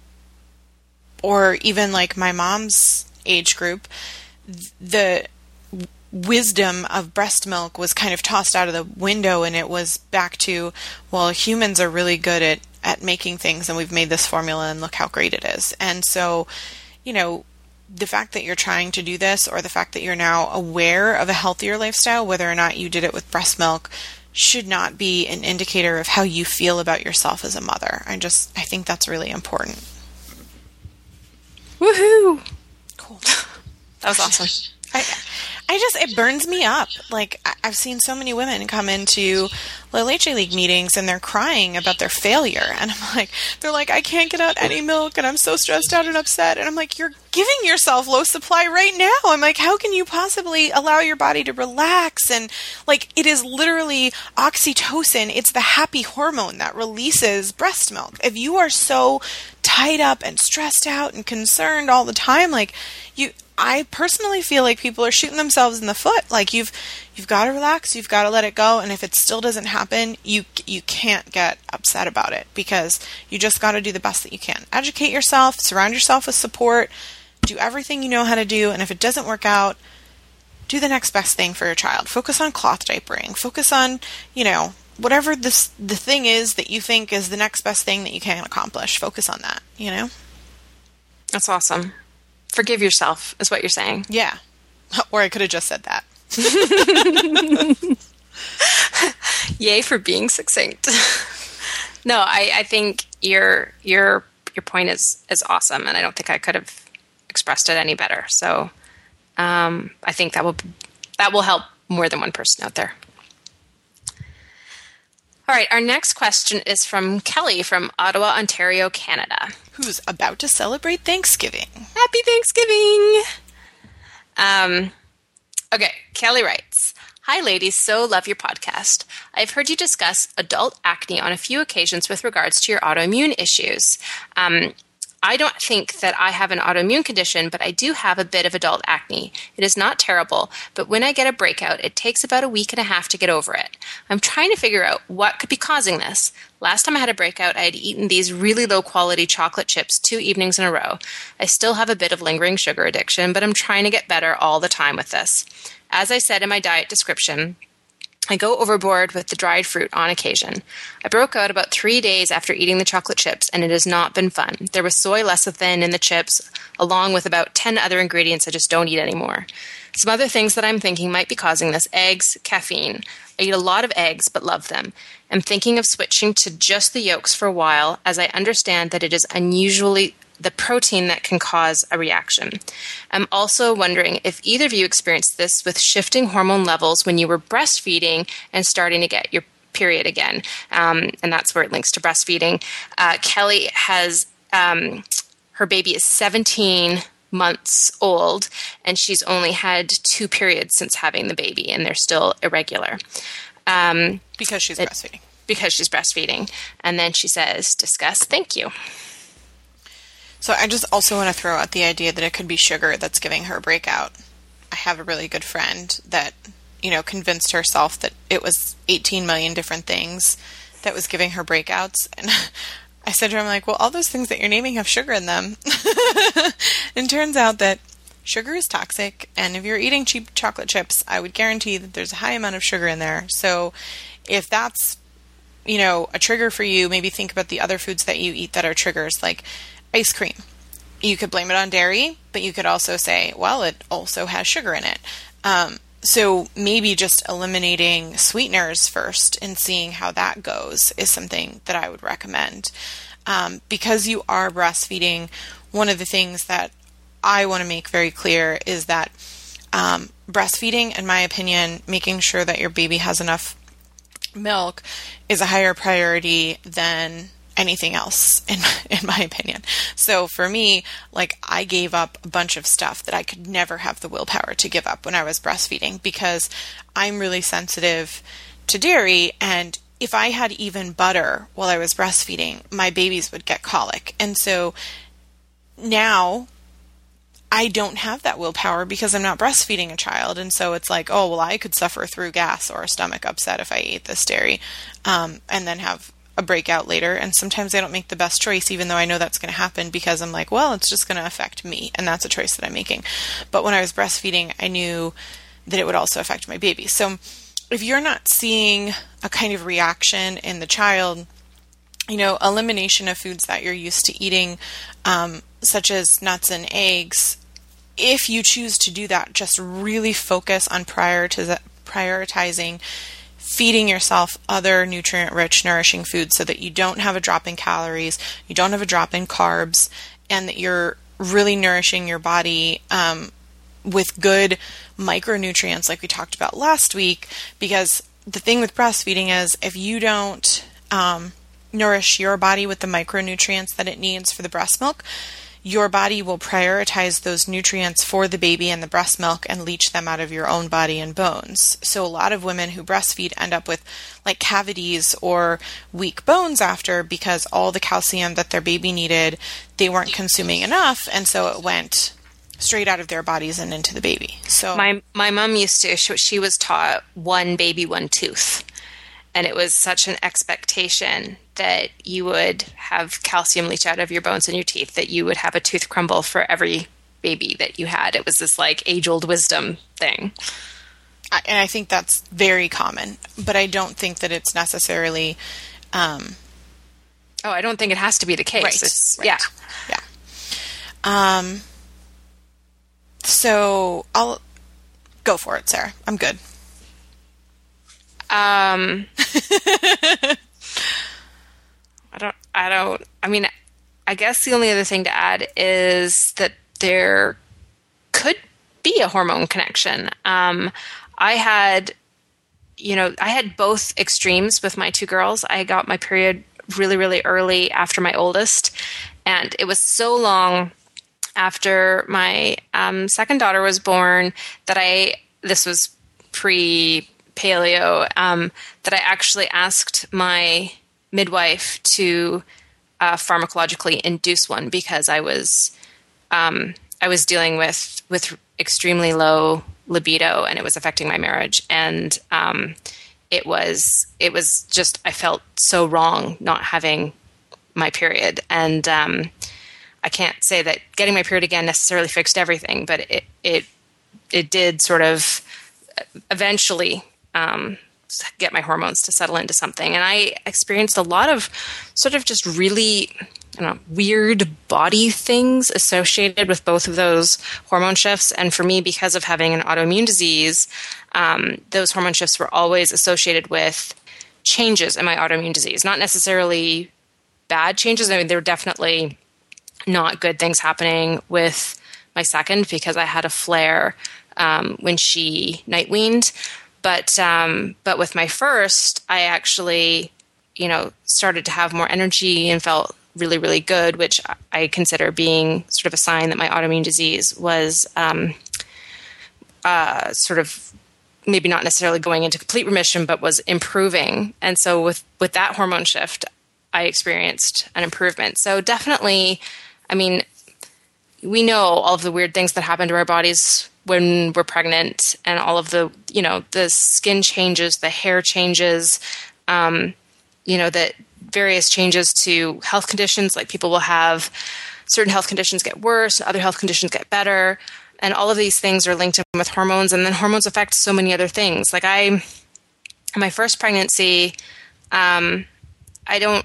or even like my mom's age group, the wisdom of breast milk was kind of tossed out of the window, and it was back to, well, humans are really good at, at making things, and we've made this formula, and look how great it is. And so, you know, the fact that you're trying to do this, or the fact that you're now aware of a healthier lifestyle, whether or not you did it with breast milk, should not be an indicator of how you feel about yourself as a mother. I just, I think that's really important. Woohoo! Cool. That was awesome. I, I just, it burns me up. Like, I've seen so many women come into La Leche League meetings and they're crying about their failure. And I'm like, they're like, I can't get out any milk and I'm so stressed out and upset. And I'm like, you're giving yourself low supply right now. I'm like, how can you possibly allow your body to relax? And like, it is literally oxytocin. It's the happy hormone that releases breast milk. If you are so tied up and stressed out and concerned all the time, like you, I personally feel like people are shooting themselves in the foot. Like you've, you've got to relax, you've got to let it go. And if it still doesn't happen, you, you can't get upset about it, because you just got to do the best that you can. Educate yourself, surround yourself with support, do everything you know how to do. And if it doesn't work out, do the next best thing for your child. Focus on cloth diapering, focus on, you know, whatever this, the thing is that you think is the next best thing that you can accomplish. Focus on that, you know? That's awesome. Forgive yourself is what you're saying. Yeah. Or I could have just said that. Yay for being succinct. No, I, I think your your your point is, is awesome, and I don't think I could have expressed it any better. So um, I think that will that will help more than one person out there. All right, our next question is from Kelly from Ottawa, Ontario, Canada. Who's about to celebrate Thanksgiving. Happy Thanksgiving! Um, okay, Kelly writes, Hi ladies, so love your podcast. I've heard you discuss adult acne on a few occasions with regards to your autoimmune issues. Um, I don't think that I have an autoimmune condition, but I do have a bit of adult acne. It is not terrible, but when I get a breakout, it takes about a week and a half to get over it. I'm trying to figure out what could be causing this. Last time I had a breakout, I had eaten these really low-quality chocolate chips two evenings in a row. I still have a bit of lingering sugar addiction, but I'm trying to get better all the time with this. As I said in my diet description, I go overboard with the dried fruit on occasion. I broke out about three days after eating the chocolate chips, and it has not been fun. There was soy lecithin in the chips, along with about ten other ingredients I just don't eat anymore. Some other things that I'm thinking might be causing this: eggs, caffeine. I eat a lot of eggs, but love them. I'm thinking of switching to just the yolks for a while, as I understand that it is unusually the protein that can cause a reaction. I'm also wondering if either of you experienced this with shifting hormone levels when you were breastfeeding and starting to get your period again. Um, and that's where it links to breastfeeding. Uh, Kelly has, um, her baby is seventeen months old, and she's only had two periods since having the baby, and they're still irregular. Um, because she's it, breastfeeding. Because she's breastfeeding. And then she says, discuss, thank you. So I just also want to throw out the idea that it could be sugar that's giving her a breakout. I have a really good friend that, you know, convinced herself that it was eighteen million different things that was giving her breakouts. And I said to her, I'm like, well, all those things that you're naming have sugar in them. And turns out that sugar is toxic. And if you're eating cheap chocolate chips, I would guarantee that there's a high amount of sugar in there. So if that's, you know, a trigger for you, maybe think about the other foods that you eat that are triggers, like ice cream. You could blame it on dairy, but you could also say, well, it also has sugar in it. Um, so maybe just eliminating sweeteners first and seeing how that goes is something that I would recommend. Um, because you are breastfeeding, one of the things that I want to make very clear is that um, breastfeeding, in my opinion, making sure that your baby has enough milk is a higher priority than anything else, in in my opinion. So for me, like, I gave up a bunch of stuff that I could never have the willpower to give up when I was breastfeeding, because I'm really sensitive to dairy, and if I had even butter while I was breastfeeding, my babies would get colic. And so now I don't have that willpower because I'm not breastfeeding a child. And so it's like, oh, well, I could suffer through gas or a stomach upset if I ate this dairy, um, and then have a breakout later. And sometimes I don't make the best choice, even though I know that's going to happen, because I'm like, well, it's just going to affect me, and that's a choice that I'm making. But when I was breastfeeding, I knew that it would also affect my baby. So if you're not seeing a kind of reaction in the child, you know, elimination of foods that you're used to eating, um, such as nuts and eggs, if you choose to do that, just really focus on prioritiz- prioritizing feeding yourself other nutrient-rich, nourishing foods so that you don't have a drop in calories, you don't have a drop in carbs, and that you're really nourishing your body um, with good micronutrients like we talked about last week. Because the thing with breastfeeding is if you don't um, nourish your body with the micronutrients that it needs for the breast milk, your body will prioritize those nutrients for the baby and the breast milk and leach them out of your own body and bones. So a lot of women who breastfeed end up with like cavities or weak bones after, because all the calcium that their baby needed, they weren't consuming enough, and so it went straight out of their bodies and into the baby. So my my mom used to, she, she was taught one baby, one tooth. And it was such an expectation that you would have calcium leach out of your bones and your teeth, that you would have a tooth crumble for every baby that you had. It was this like age-old wisdom thing. I, and I think that's very common, but I don't think that it's necessarily... Um, oh, I don't think it has to be the case. Right, it's, right. Yeah. Yeah. Um. So I'll... Go for it, Sarah. I'm good. Um, I don't, I don't, I mean, I guess the only other thing to add is that there could be a hormone connection. Um, I had, you know, I had both extremes with my two girls. I got my period really, really early after my oldest, and it was so long after my um, second daughter was born that I, this was pre paleo, um, that I actually asked my midwife to uh, pharmacologically induce one, because I was um, I was dealing with with extremely low libido, and it was affecting my marriage. And um, it was it was just, I felt so wrong not having my period. And um, I can't say that getting my period again necessarily fixed everything, but it it it did sort of eventually Um, get my hormones to settle into something. And I experienced a lot of sort of just really, I don't know, weird body things associated with both of those hormone shifts. And for me, because of having an autoimmune disease, um, those hormone shifts were always associated with changes in my autoimmune disease. Not necessarily bad changes. I mean, there were definitely not good things happening with my second, because I had a flare um, when she night weaned. But um, but with my first, I actually, you know, started to have more energy and felt really, really good, which I consider being sort of a sign that my autoimmune disease was um, uh, sort of maybe not necessarily going into complete remission, but was improving. And so with, with that hormone shift, I experienced an improvement. So definitely, I mean, we know all of the weird things that happen to our bodies when we're pregnant, and all of the, you know, the skin changes, the hair changes, um, you know, that various changes to health conditions, like people will have certain health conditions get worse, other health conditions get better. And all of these things are linked in with hormones, and then hormones affect so many other things. Like I, in my first pregnancy, um, I don't,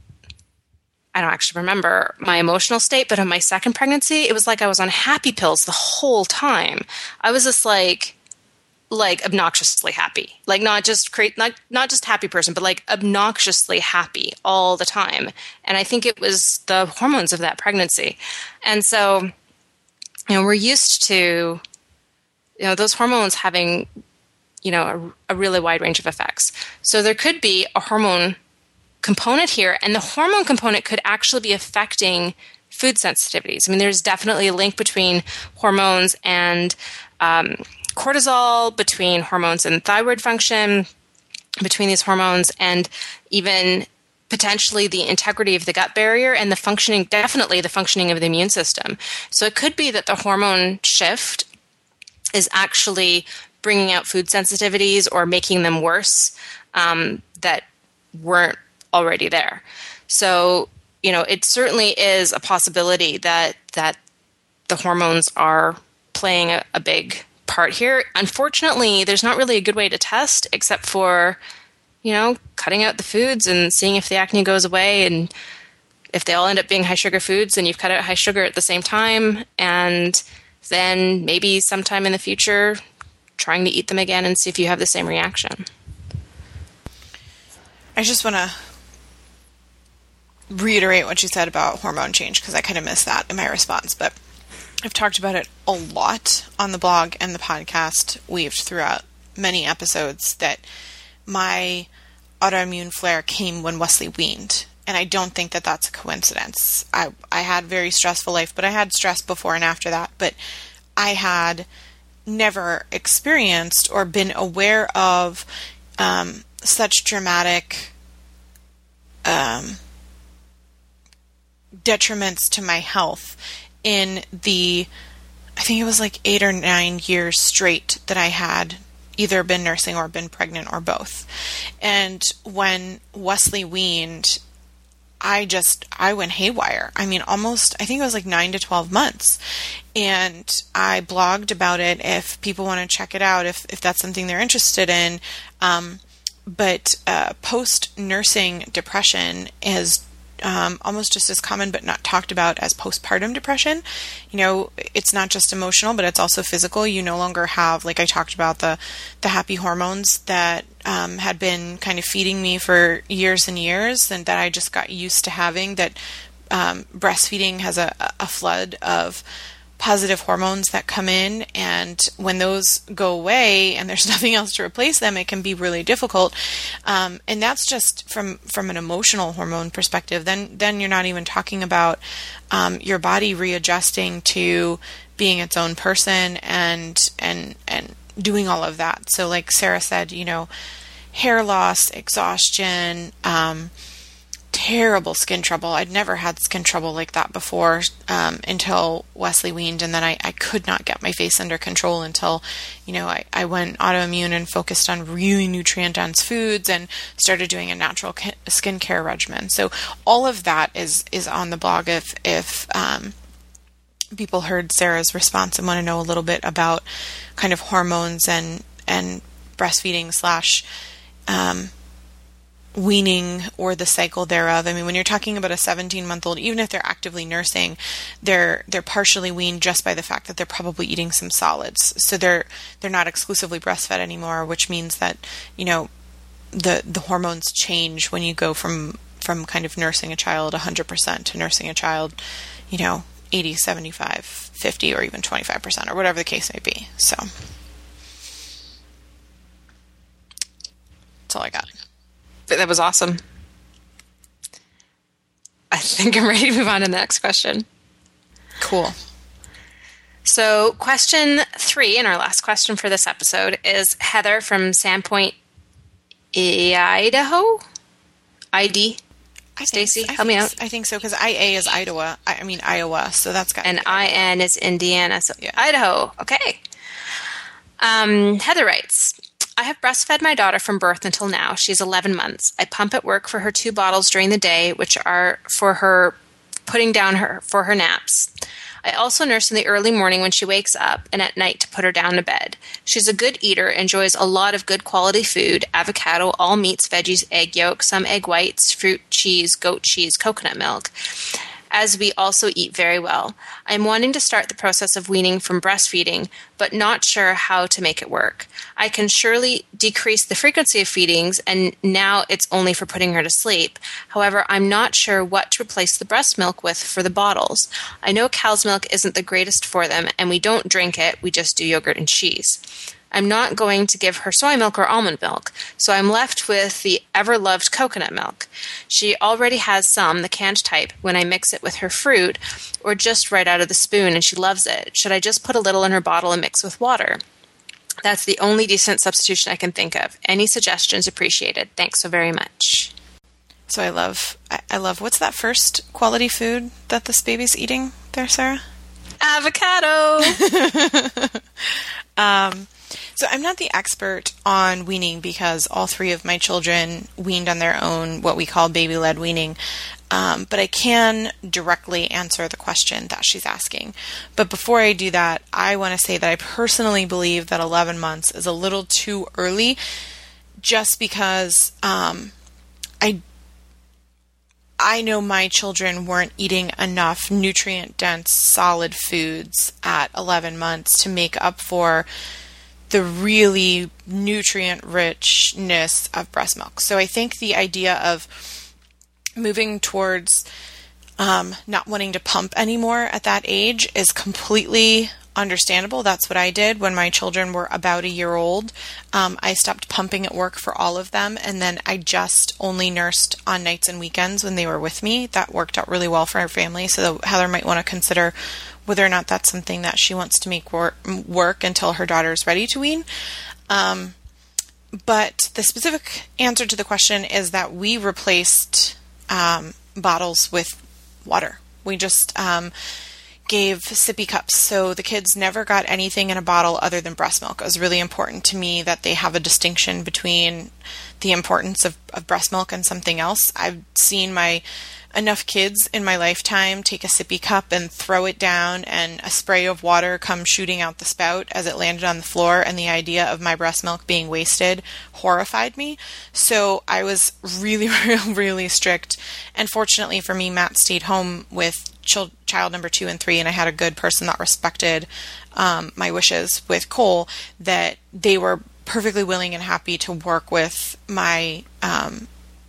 I don't actually remember my emotional state, but in my second pregnancy, it was like I was on happy pills the whole time. I was just like, like obnoxiously happy, like not just create, not, not just happy person, but like obnoxiously happy all the time. And I think it was the hormones of that pregnancy. And so, you know, we're used to, you know, those hormones having, you know, a, a really wide range of effects. So there could be a hormone component here, and the hormone component could actually be affecting food sensitivities. I mean, there's definitely a link between hormones and um, cortisol, between hormones and thyroid function, between these hormones and even potentially the integrity of the gut barrier and the functioning, definitely the functioning of the immune system. So it could be that the hormone shift is actually bringing out food sensitivities or making them worse um, that weren't already there. So, you know, it certainly is a possibility that that the hormones are playing a, a big part here. Unfortunately, there's not really a good way to test except for, you know, cutting out the foods and seeing if the acne goes away. And if they all end up being high sugar foods, then you've cut out high sugar at the same time. And then maybe sometime in the future, trying to eat them again and see if you have the same reaction. I just want to reiterate what you said about hormone change, because I kind of missed that in my response, but I've talked about it a lot on the blog and the podcast, weaved throughout many episodes, that my autoimmune flare came when Wesley weaned, and I don't think that that's a coincidence. I, I had a very stressful life, but I had stress before and after that, but I had never experienced or been aware of um, such dramatic um detriments to my health in the, I think it was like eight or nine years straight that I had either been nursing or been pregnant or both. And when Wesley weaned, I just, I went haywire. I mean, almost, I think it was like nine to twelve months. And I blogged about it if people want to check it out, if, if that's something they're interested in. Um, but uh, post-nursing depression is Um, almost just as common but not talked about as postpartum depression. You know, it's not just emotional, but it's also physical. You no longer have, like I talked about, the the happy hormones that um, had been kind of feeding me for years and years, and that I just got used to having. That um, breastfeeding has a, a flood of positive hormones that come in, and when those go away and there's nothing else to replace them, it can be really difficult. Um, and that's just from, from an emotional hormone perspective. Then, then you're not even talking about um, your body readjusting to being its own person and, and, and doing all of that. So like Sarah said, you know, hair loss, exhaustion, um, terrible skin trouble. I'd never had skin trouble like that before um, until Wesley weaned, and then I, I could not get my face under control until, you know, I, I went autoimmune and focused on really nutrient-dense foods and started doing a natural ca- skincare regimen. So all of that is is on the blog if, if um, people heard Sarah's response and want to know a little bit about kind of hormones and, and breastfeeding slash um weaning or the cycle thereof. I mean, when you're talking about a seventeen-month-old, even if they're actively nursing, they're they're partially weaned just by the fact that they're probably eating some solids. So they're they're not exclusively breastfed anymore, which means that, you know, the the hormones change when you go from from kind of nursing a child one hundred percent to nursing a child, you know, eighty, seventy-five, fifty, or even twenty-five percent, or whatever the case may be. So That's all I got. But that was awesome. I think I'm ready to move on to the next question. Cool. So question three, and our last question for this episode, is Heather from Sandpoint, Idaho? I D? Stacy, help me out. I think so, because I A is Iowa. I, I mean, Iowa, so that's got And I N is Indiana, so Yeah. Idaho. Okay. Um, Heather writes, I have breastfed my daughter from birth until now. She's eleven months. I pump at work for her two bottles during the day, which are for her putting down her for her naps. I also nurse in the early morning when she wakes up and at night to put her down to bed. She's a good eater, enjoys a lot of good quality food, avocado, all meats, veggies, egg yolk, some egg whites, fruit, cheese, goat cheese, coconut milk, as we also eat very well. I'm wanting to start the process of weaning from breastfeeding, but not sure how to make it work. I can surely decrease the frequency of feedings, and now it's only for putting her to sleep. However, I'm not sure what to replace the breast milk with for the bottles. I know cow's milk isn't the greatest for them, and we don't drink it, we just do yogurt and cheese. I'm not going to give her soy milk or almond milk, so I'm left with the ever-loved coconut milk. She already has some, the canned type, when I mix it with her fruit, or just right out of the spoon, and she loves it. Should I just put a little in her bottle and mix with water? That's the only decent substitution I can think of. Any suggestions appreciated. Thanks so very much. So I love, I, I love, what's that first quality food that this baby's eating there, Sarah? Avocado! um, so I'm not the expert on weaning because all three of my children weaned on their own, what we call baby-led weaning. Um, but I can directly answer the question that she's asking. But before I do that, I want to say that I personally believe that eleven months is a little too early just because um, I I know my children weren't eating enough nutrient-dense, solid foods at eleven months to make up for the really nutrient-richness of breast milk. So I think the idea of moving towards um, not wanting to pump anymore at that age is completely understandable. That's what I did when my children were about a year old. Um, I stopped pumping at work for all of them, and then I just only nursed on nights and weekends when they were with me. That worked out really well for our family, so Heather might want to consider whether or not that's something that she wants to make wor- work until her daughter's ready to wean. Um, but the specific answer to the question is that we replaced um, bottles with water. We just um, gave sippy cups, so the kids never got anything in a bottle other than breast milk. It was really important to me that they have a distinction between the importance of, of breast milk and something else. I've seen my enough kids in my lifetime take a sippy cup and throw it down and a spray of water come shooting out the spout as it landed on the floor, and the idea of my breast milk being wasted horrified me. So I was really, really, really strict. And fortunately for me, Matt stayed home with child, child number two and three, and I had a good person that respected um, my wishes with Cole, that they were perfectly willing and happy to work with my um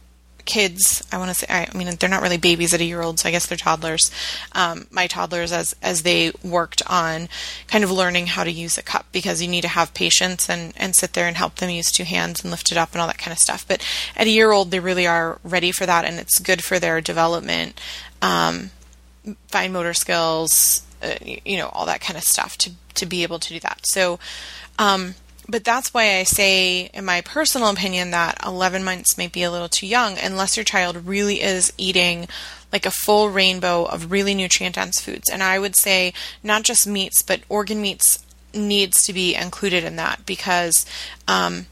kids. I want to say, I mean, they're not really babies at a year old, so I guess they're toddlers. Um, my toddlers, as as they worked on kind of learning how to use a cup, because you need to have patience and, and sit there and help them use two hands and lift it up and all that kind of stuff. But at a year old, they really are ready for that, and it's good for their development, um, fine motor skills, uh, you know, all that kind of stuff to, to be able to do that. So, um, But that's why I say, in my personal opinion, that eleven months may be a little too young unless your child really is eating like a full rainbow of really nutrient-dense foods. And I would say not just meats, but organ meats needs to be included in that, because um,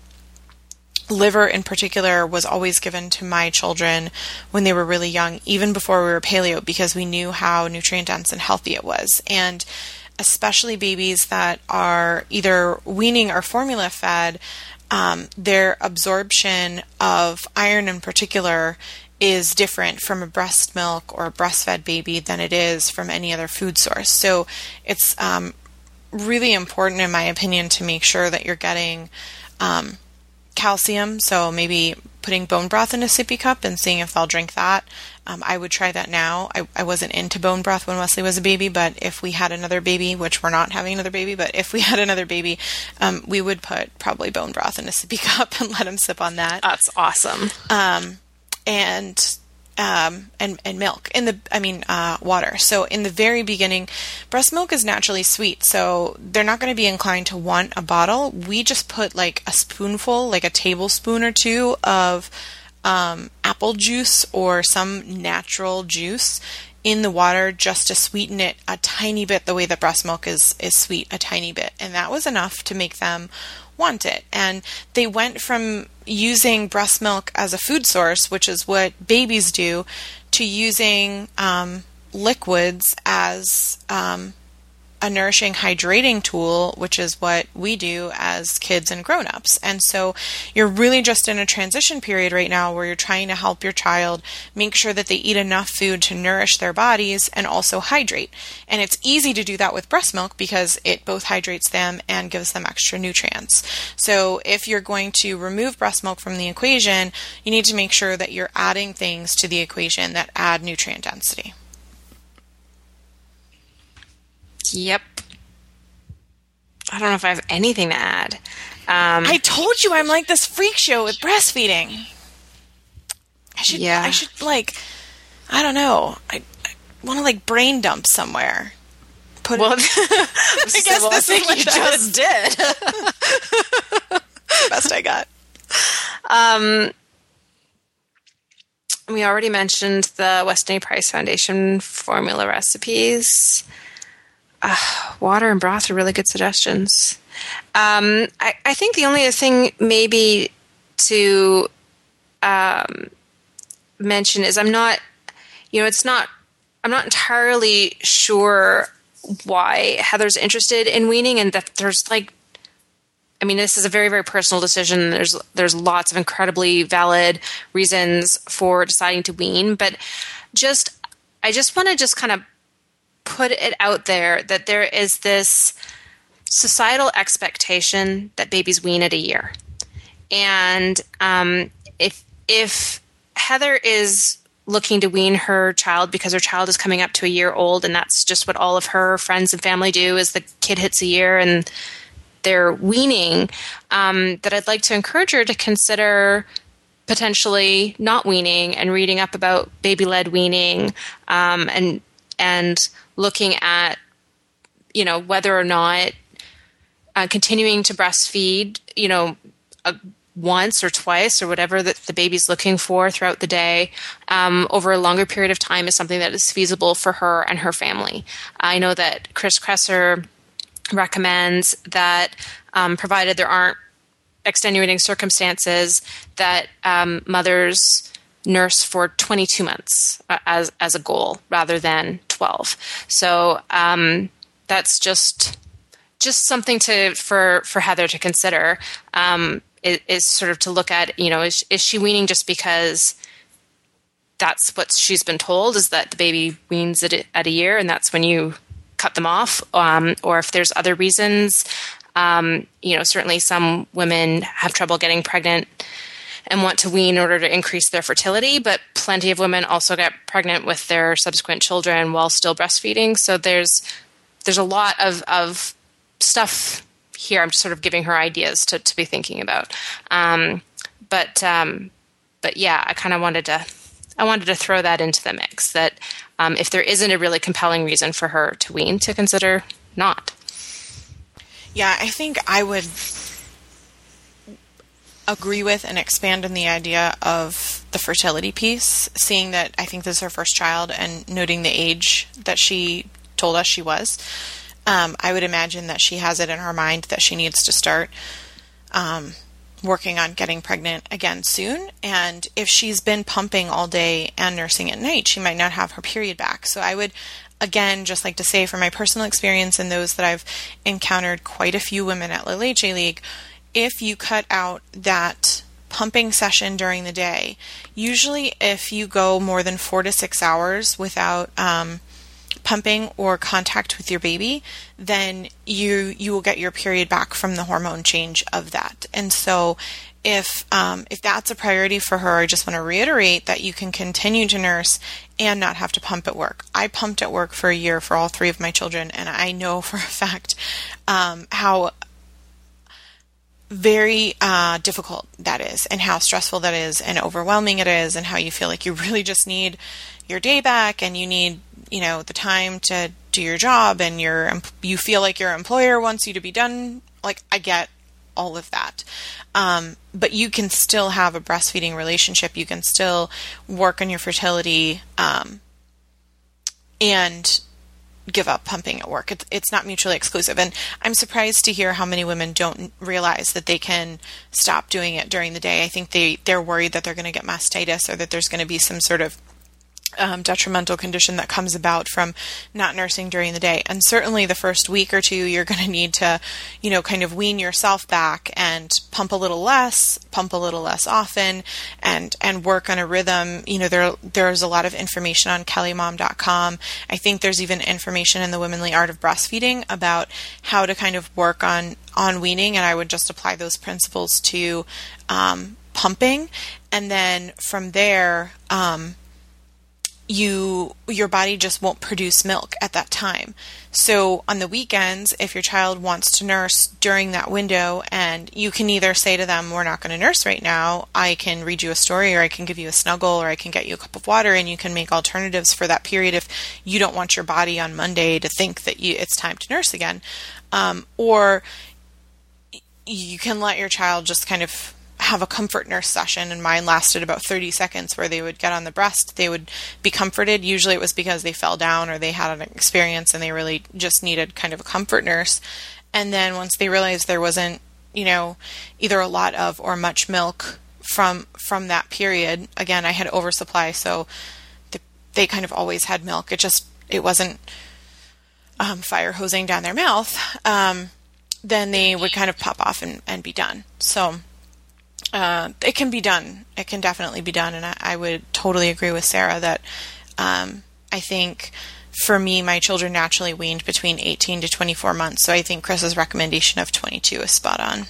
liver in particular was always given to my children when they were really young, even before we were paleo, because we knew how nutrient-dense and healthy it was. And especially babies that are either weaning or formula fed, um, their absorption of iron in particular is different from a breast milk or a breastfed baby than it is from any other food source. So it's um, really important, in my opinion, to make sure that you're getting um, calcium, so maybe putting bone broth in a sippy cup and seeing if they'll drink that. Um, I would try that now. I, I wasn't into bone broth when Wesley was a baby, but if we had another baby, which we're not having another baby, but if we had another baby, um, we would put probably bone broth in a sippy cup and let him sip on that. That's awesome. Um, and um, and and milk in the, I mean, uh, water. So in the very beginning, breast milk is naturally sweet, so they're not going to be inclined to want a bottle. We just put like a spoonful, like a tablespoon or two of um, apple juice or some natural juice in the water just to sweeten it a tiny bit, the way that breast milk is is sweet, a tiny bit, and that was enough to make them want it. And they went from using breast milk as a food source, which is what babies do, to using um, liquids as um, a nourishing, hydrating tool, which is what we do as kids and grown-ups. And so you're really just in a transition period right now where you're trying to help your child make sure that they eat enough food to nourish their bodies and also hydrate. And it's easy to do that with breast milk because it both hydrates them and gives them extra nutrients. So if you're going to remove breast milk from the equation, you need to make sure that you're adding things to the equation that add nutrient density. Yep. I don't know if I have anything to add. Um, I told you I'm like this freak show with breastfeeding. I should, yeah. I should like, I don't know. I, I want to like brain dump somewhere. Put well, it, I guess well, this I think you just did. Best I got. Um, we already mentioned the Weston A. Price Foundation formula recipes. Uh, water and broth are really good suggestions. Um, I, I think the only other thing maybe to um, mention is I'm not, you know, it's not, I'm not entirely sure why Heather's interested in weaning, and that there's like, I mean, this is a very, very personal decision. There's there's lots of incredibly valid reasons for deciding to wean, but just, I just want to just kind of put it out there that there is this societal expectation that babies wean at a year. And um, if if Heather is looking to wean her child because her child is coming up to a year old, and that's just what all of her friends and family do, is the kid hits a year and they're weaning, um, that I'd like to encourage her to consider potentially not weaning and reading up about baby-led weaning, um, and and looking at, you know, whether or not uh, continuing to breastfeed, you know, uh, once or twice or whatever that the baby's looking for throughout the day um, over a longer period of time is something that is feasible for her and her family. I know that Chris Kresser recommends that, um, provided there aren't extenuating circumstances, that um, mothers nurse for twenty-two months uh, as as a goal rather than twelve. So um, that's just just something to for for Heather to consider. Um, is, is sort of to look at, you know, is, is she weaning just because that's what she's been told, is that the baby weans at a, at a year and that's when you cut them off, um, or if there's other reasons. Um, you know, certainly some women have trouble getting pregnant and want to wean in order to increase their fertility, but plenty of women also get pregnant with their subsequent children while still breastfeeding. So there's there's a lot of, of stuff here. I'm just sort of giving her ideas to, to be thinking about. Um, but um, but yeah, I kind of wanted to I wanted to throw that into the mix, that um, if there isn't a really compelling reason for her to wean, to consider not. Yeah, I think I would agree with and expand on the idea of the fertility piece, seeing that I think this is her first child and noting the age that she told us she was. Um, I would imagine that she has it in her mind that she needs to start um, working on getting pregnant again soon. And if she's been pumping all day and nursing at night, she might not have her period back. So I would, again, just like to say from my personal experience and those that I've encountered quite a few women at La Leche League, if you cut out that pumping session during the day, usually if you go more than four to six hours without um, pumping or contact with your baby, then you you will get your period back from the hormone change of that. And so if um, if that's a priority for her, I just want to reiterate that you can continue to nurse and not have to pump at work. I pumped at work for a year for all three of my children, and I know for a fact um, how very uh, difficult that is, and how stressful that is, and overwhelming it is, and how you feel like you really just need your day back, and you need, you know, the time to do your job, and your you feel like your employer wants you to be done. Like, I get all of that. Um, but you can still have a breastfeeding relationship. You can still work on your fertility um, and give up pumping at work. It's, it's not mutually exclusive. And I'm surprised to hear how many women don't realize that they can stop doing it during the day. I think they, they're worried that they're going to get mastitis, or that there's going to be some sort of Um, detrimental condition that comes about from not nursing during the day. And certainly the first week or two, you're going to need to, you know, kind of wean yourself back and pump a little less, pump a little less often, and, and work on a rhythm. You know, there, there's a lot of information on kelly mom dot com. I think there's even information in the Womanly Art of Breastfeeding about how to kind of work on, on weaning. And I would just apply those principles to, um, pumping. And then from there, um, you your body just won't produce milk at that time. So on the weekends, if your child wants to nurse during that window, and you can either say to them, we're not going to nurse right now, I can read you a story, or I can give you a snuggle, or I can get you a cup of water, and you can make alternatives for that period if you don't want your body on Monday to think that you, it's time to nurse again. Um, or you can let your child just kind of have a comfort nurse session, and mine lasted about thirty seconds, where they would get on the breast, they would be comforted. Usually it was because they fell down or they had an experience and they really just needed kind of a comfort nurse. And then once they realized there wasn't, you know, either a lot of or much milk from from that period, again, I had oversupply, so the, they kind of always had milk. It just, it wasn't um, fire hosing down their mouth. Um, then they would kind of pop off and, and be done. So Uh, it can be done. It can definitely be done. And I, I would totally agree with Sarah that um, I think for me, my children naturally weaned between eighteen to twenty-four months. So I think Chris's recommendation of twenty-two is spot on.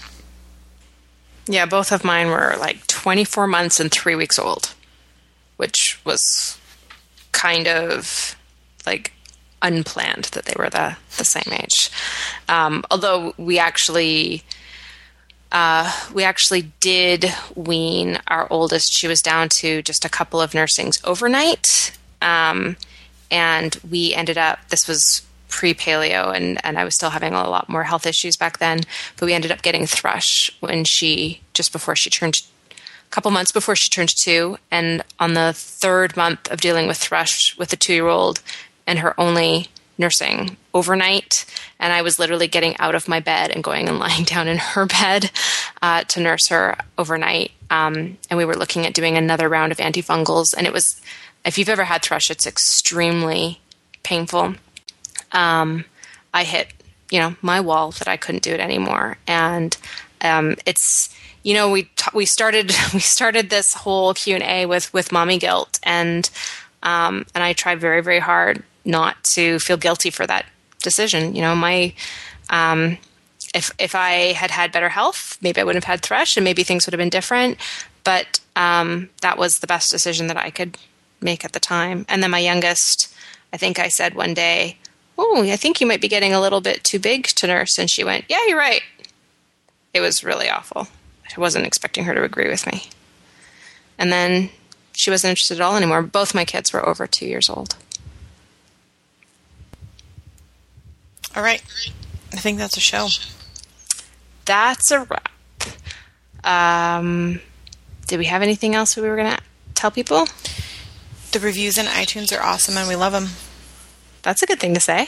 Yeah, both of mine were like twenty-four months and three weeks old, which was kind of like unplanned that they were the, the same age. Um, although we actually... Uh, we actually did wean our oldest. She was down to just a couple of nursings overnight. Um, and we ended up, this was pre-paleo, and, and I was still having a lot more health issues back then, but we ended up getting thrush when she, just before she turned, a couple months before she turned two. And on the third month of dealing with thrush with a two-year-old and her only nursing overnight, and I was literally getting out of my bed and going and lying down in her bed uh, to nurse her overnight. Um, and we were looking at doing another round of antifungals, and it was, if you've ever had thrush, it's extremely painful. Um, I hit, you know, my wall that I couldn't do it anymore, and um, it's, you know, we t- we started we started this whole Q and A with with mommy guilt, and um, and I tried very very hard not to feel guilty for that decision. You know, my, um, if, if I had had better health, maybe I wouldn't have had thrush, and maybe things would have been different, but, um, that was the best decision that I could make at the time. And then my youngest, I think I said one day, oh, I think you might be getting a little bit too big to nurse. And she went, yeah, you're right. It was really awful. I wasn't expecting her to agree with me. And then she wasn't interested at all anymore. Both my kids were over two years old. All right. I think that's a show. That's a wrap. Um, did we have anything else we were going to tell people? The reviews in iTunes are awesome, and we love them. That's a good thing to say.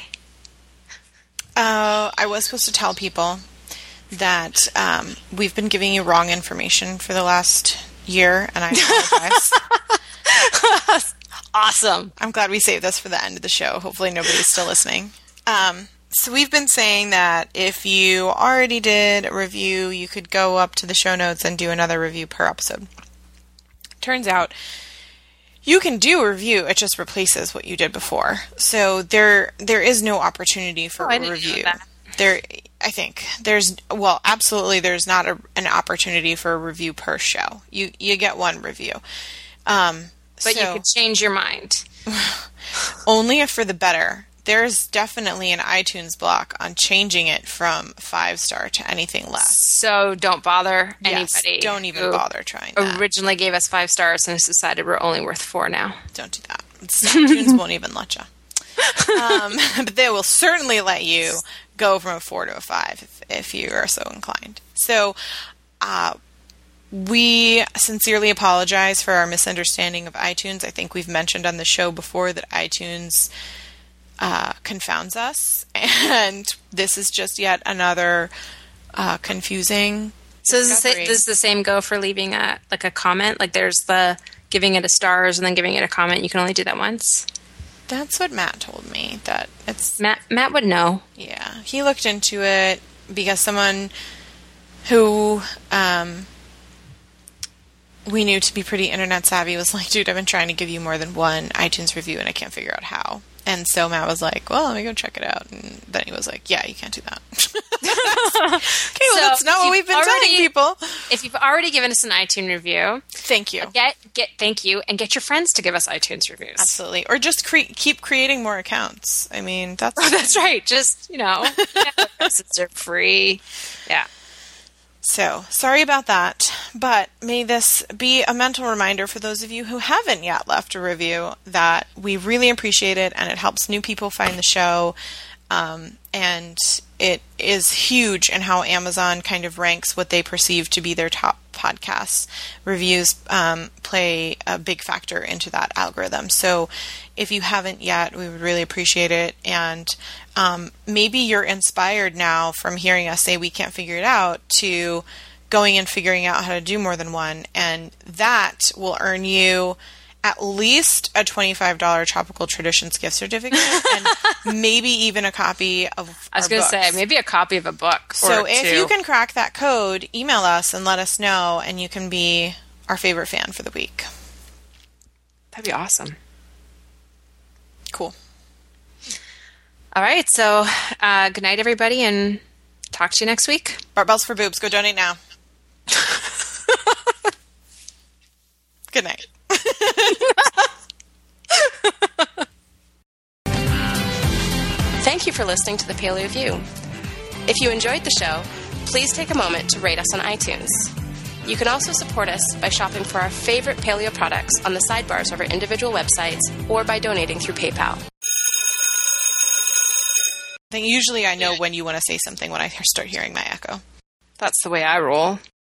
Uh, I was supposed to tell people that um, we've been giving you wrong information for the last year, and I apologize. Awesome. I'm glad we saved this for the end of the show. Hopefully nobody's still listening. Um, so we've been saying that if you already did a review, you could go up to the show notes and do another review per episode. Turns out you can do a review, it just replaces what you did before. So there there is no opportunity for oh, a review. There I think there's well, absolutely, there's not a, an opportunity for a review per show. You you get one review, um, but so, you could change your mind only if for the better. There's definitely an iTunes block on changing it from five star to anything less. So don't bother anybody. Yes, don't even bother trying that. Originally gave us five stars and has decided we're only worth four now. Don't do that. iTunes won't even let you. Um, but they will certainly let you go from a four to a five if, if you are so inclined. So uh, we sincerely apologize for our misunderstanding of iTunes. I think we've mentioned on the show before that iTunes uh, confounds us, and this is just yet another uh, confusing So does, the, does the same go for leaving a like a comment? Like there's the giving it a stars and then giving it a comment. You can only do that once. That's what Matt told me. That it's Matt. Matt would know. Yeah, he looked into it because someone who um, we knew to be pretty internet savvy was like, "Dude, I've been trying to give you more than one iTunes review and I can't figure out how." And so Matt was like, "Well, let me go check it out." And then he was like, "Yeah, you can't do that." Okay, well, So that's not what we've been already- telling people. If you've already given us an iTunes review, Thank you. get get thank you and get your friends to give us iTunes reviews. Absolutely. Or just cre- keep creating more accounts. I mean, that's... Oh, that's right. Just you know, since they're free. Yeah. So, sorry about that, but may this be a mental reminder for those of you who haven't yet left a review that we really appreciate it and it helps new people find the show. Um, and it is huge in how Amazon kind of ranks what they perceive to be their top podcasts. Reviews um, play a big factor into that algorithm. So if you haven't yet, we would really appreciate it. And um, maybe you're inspired now from hearing us say we can't figure it out to going and figuring out how to do more than one. And that will earn you at least a twenty-five dollars Tropical Traditions gift certificate and maybe even a copy of I was going to say, maybe a copy of a book. So or if two. you can crack that code, email us and let us know, and you can be our favorite fan for the week. That'd be awesome. Cool. All right. So uh, good night, everybody, and talk to you next week. Bart Bells for Boobs. Go donate now. Good night. Thank you for listening to The Paleo View. If you enjoyed the show, please take a moment to rate us on iTunes. You can also support us by shopping for our favorite paleo products on the sidebars of our individual websites or by donating through PayPal. I think usually I know when you want to say something when I start hearing my echo. That's the way I roll.